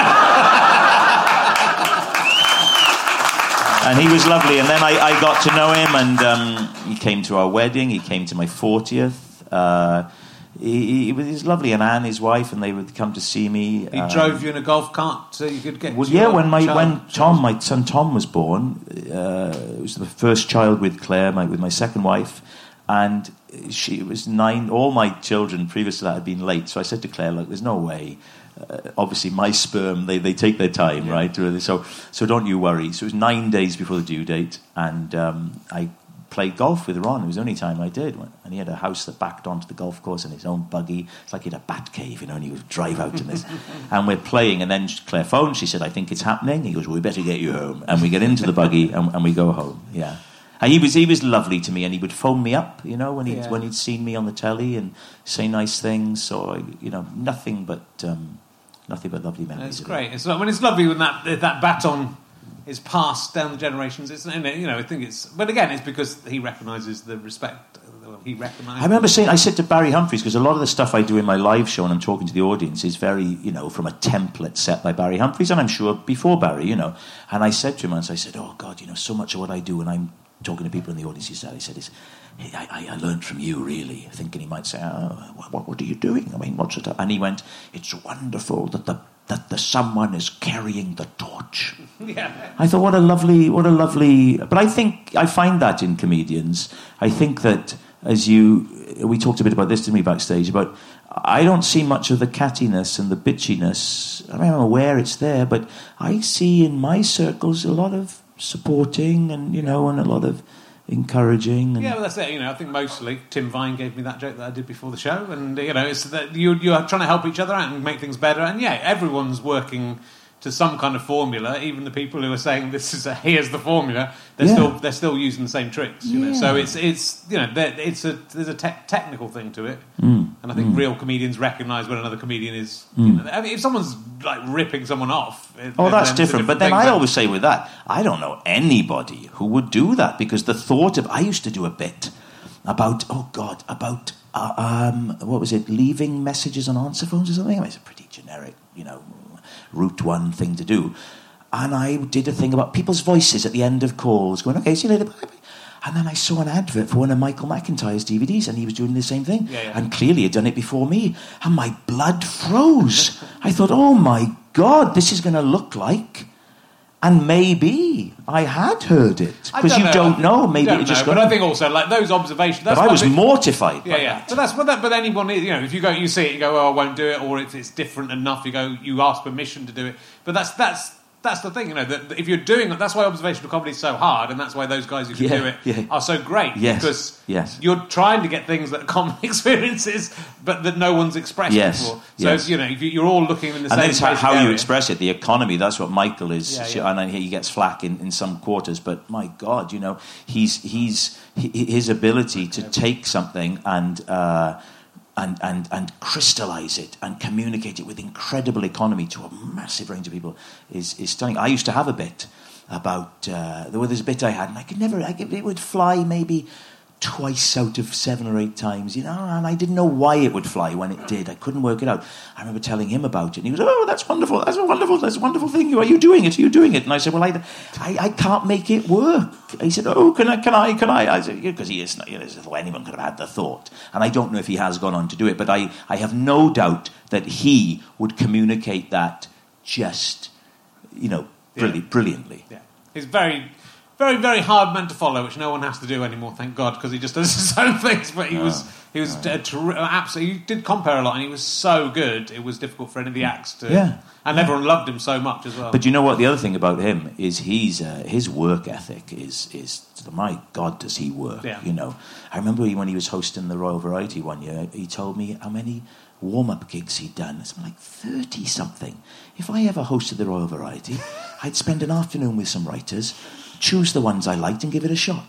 And he was lovely. And then I, I got to know him, and um, he came to our wedding. He came to my fortieth. Uh, he, he was lovely. And Anne, his wife, and they would come to see me. He um, drove you in a golf cart so you could get Well, to yeah, your when my child. when Tom, my son Tom, was born, uh, it was the first child with Claire, my, with my second wife, and she was nine. All my children previous to that had been late, so I said to Claire, "Look, there's no way. Uh, obviously, my sperm they, they take their time, yeah. right? So so don't you worry." So it was nine days before the due date, and um, I played golf with Ron. It was the only time I did, and he had a house that backed onto the golf course and his own buggy. It's like he had a bat cave, you know, and he would drive out in this. And we're playing, and then Claire phoned. She said, "I think it's happening." He goes, "Well, we better get you home." And we get into the buggy and, and we go home. Yeah. And he was he was lovely to me, and he would phone me up, you know, when he Yeah. when he'd seen me on the telly and say nice things. So you know, nothing but um, nothing but lovely memories. It's great. It's like, when it's lovely when that that baton is passed down the generations. It's you know I think it's but again it's because he recognises the respect. He recognises. I remember saying I said to Barry Humphries, because a lot of the stuff I do in my live show and I'm talking to the audience is very you know from a template set by Barry Humphries, and I'm sure before Barry, you know. And I said to him once, I said, "Oh God, you know, so much of what I do when I'm talking to people in the audience," he said, he said, hey, I, I learned from you, really, thinking he might say, "Oh, what, what are you doing? I mean, what's it?" And he went, "It's wonderful that the that the someone is carrying the torch." Yeah. I thought, what a lovely, what a lovely. But I think I find that in comedians. I think that as you, we talked a bit about this to me backstage, about I don't see much of the cattiness and the bitchiness. I mean, I'm aware it's there, but I see in my circles a lot of supporting and you know and a lot of encouraging and yeah, well, that's it. You know, I think mostly Tim Vine gave me that joke that I did before the show, and you know, it's that you you're trying to help each other out and make things better. And yeah, everyone's working to some kind of formula. Even the people who are saying this is a, here's the formula, they're Yeah. still they're still using the same tricks. You know, Yeah. so it's it's you know there- it's a there's a te- technical thing to it, Mm. and I think Mm. real comedians recognise when another comedian is. Mm. You know, I mean, if someone's like ripping someone off, it, Oh, then that's it's a different. But then thing, I always say with that, I don't know anybody who would do that, because the thought of... I used to do a bit about, oh, God, about, uh, um, what was it, leaving messages on answer phones or something? I mean, it's a pretty generic, you know, route one thing to do. And I did a thing about people's voices at the end of calls, going, okay, see you later, bye-bye. And then I saw an advert for one of Michael McIntyre's D V Ds, and he was doing the same thing. Yeah, yeah. And clearly had done it before me. And my blood froze. I thought, oh, my God, this is going to look like... And maybe I had heard it. I Because you know. don't know. Maybe don't it just know, got... But I think also, like, those observations... But That's I why was big- mortified by Yeah, yeah. that. But that's but that. But anyone, you know, if you go, you see it, you go, "Oh, I won't do it," or if it's different enough, you go, you ask permission to do it. But that's that's that's the thing, you know. That if you're doing it, that's why observational comedy is so hard, and that's why those guys who can Yeah, do it yeah. are so great. Yes, Because yes. you're trying to get things that are common experiences, but that no one's expressed Yes, before. So yes. you know, if you- you're all looking in the And same then it's how, basic how you area. express it. The economy, that's what Michael is. Yeah, yeah. And I hear he gets flack in, in some quarters, but my God, you know, he's he's he, his ability to take something and uh, and and and crystallize it and communicate it with incredible economy to a massive range of people is is stunning. I used to have a bit about uh, there was a bit I had, and I could never. I could, it would fly maybe twice out of seven or eight times, you know, and I didn't know why it would fly when it did. I couldn't work it out. I remember telling him about it, and he was, "Oh, that's wonderful. That's a wonderful. That's a wonderful thing. Are you doing it? Are you doing it?" And I said, "Well, I, I, I can't make it work." He said, "Oh, can I? Can I? Can I?" I said, "Because he is. You know, as though anyone could have had the thought." And I don't know if he has gone on to do it, but I, I have no doubt that he would communicate that just, you know, brilli- Yeah. brilliantly. Yeah, he's very, very, very hard man to follow, which no one has to do anymore, thank God, because he just does his own things. But he was, he was a ter- absolutely. He did compare a lot, and he was so good. It was difficult for any of the acts to. Yeah. And everyone loved him so much as well. But you know what? The other thing about him is he's uh, his work ethic is is my God, does he work? Yeah. You know, I remember when he was hosting the Royal Variety one year, he told me how many warm-up gigs he'd done. Something like thirty something. If I ever hosted the Royal Variety, I'd spend an afternoon with some writers, choose the ones I liked, and give it a shot.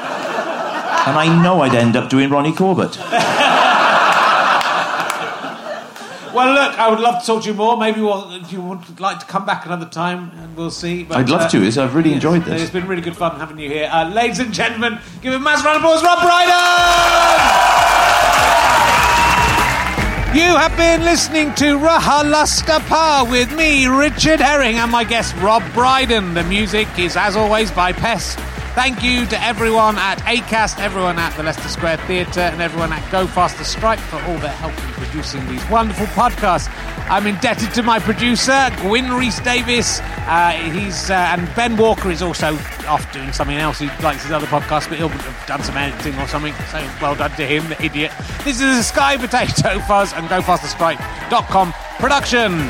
And I know I'd end up doing Ronnie Corbett. Well, look, I would love to talk to you more. Maybe we'll, if you would like to come back another time, and we'll see. But, I'd love uh, to. Is I've really enjoyed this. It's been really good fun having you here. Uh, ladies and gentlemen, give a massive round of applause, Rob Brydon! You have been listening to RHLSTP with me, Richard Herring, and my guest, Rob Brydon. The music is, as always, by Pest. Thank you to everyone at Acast, everyone at the Leicester Square Theatre, and everyone at Go Faster Stripe for all their help in producing these wonderful podcasts. I'm indebted to my producer, Gwyn Rhys-Davies. Uh, he's uh, and Ben Walker is also off doing something else. He likes his other podcast, but he'll have done some editing or something. So well done to him, the idiot. This is a Sky Potato Fuzz and Go Faster Stripe dot com production.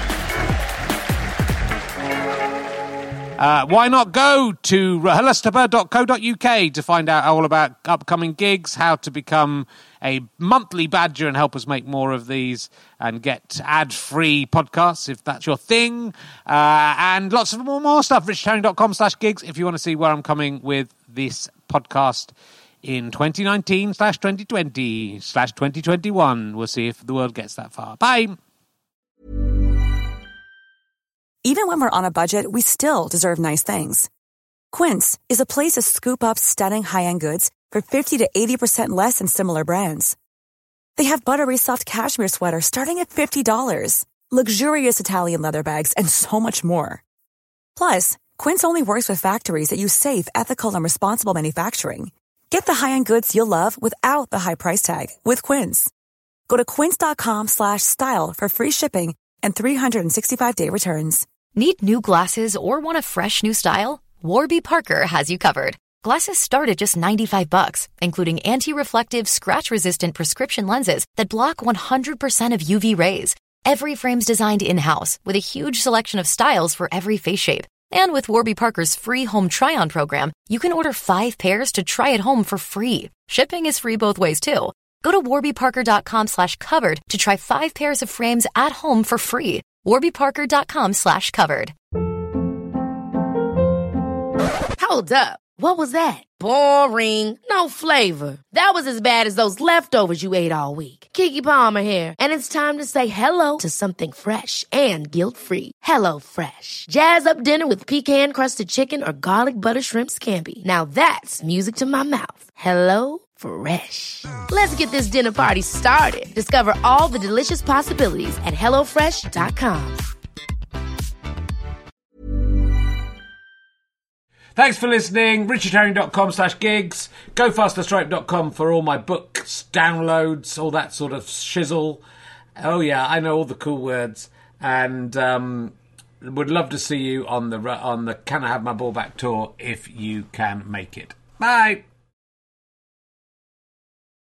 Uh, why not go to R H L S T P dot co dot U K to find out all about upcoming gigs, how to become a monthly badger and help us make more of these and get ad-free podcasts if that's your thing, uh, and lots of more, more stuff. richard herring dot com slash gigs if you want to see where I'm coming with this podcast in twenty nineteen slash twenty twenty slash twenty twenty-one. We'll see if the world gets that far. Bye. Even when we're on a budget, we still deserve nice things. Quince is a place to scoop up stunning high-end goods for fifty to eighty percent less than similar brands. They have buttery soft cashmere sweaters starting at fifty dollars, luxurious Italian leather bags, and so much more. Plus, Quince only works with factories that use safe, ethical, and responsible manufacturing. Get the high-end goods you'll love without the high price tag with Quince. Go to quince dot com slash style for free shipping and three sixty-five day returns. Need new glasses or want a fresh new style? Warby Parker has you covered. Glasses start at just ninety-five bucks, including anti-reflective, scratch-resistant prescription lenses that block one hundred percent of U V rays. Every frame's designed in-house with a huge selection of styles for every face shape. And with Warby Parker's free home try-on program, you can order five pairs to try at home for free. Shipping is free both ways, too. Go to warby parker dot com slash covered to try five pairs of frames at home for free. warby parker dot com slash covered. Hold up. What was that? Boring. No flavor. That was as bad as those leftovers you ate all week. Keke Palmer here, and it's time to say hello to something fresh and guilt-free. Hello Fresh. Jazz up dinner with pecan-crusted chicken or garlic butter shrimp scampi. Now that's music to my mouth. Hello Fresh. Let's get this dinner party started. Discover all the delicious possibilities at hello fresh dot com. Thanks for listening. richard herring dot com slash gigs. go faster stripe dot com for all my books, downloads, all that sort of shizzle. Oh, yeah, I know all the cool words. And um, would love to see you on the on the Can I Have My Ball Back tour if you can make it. Bye.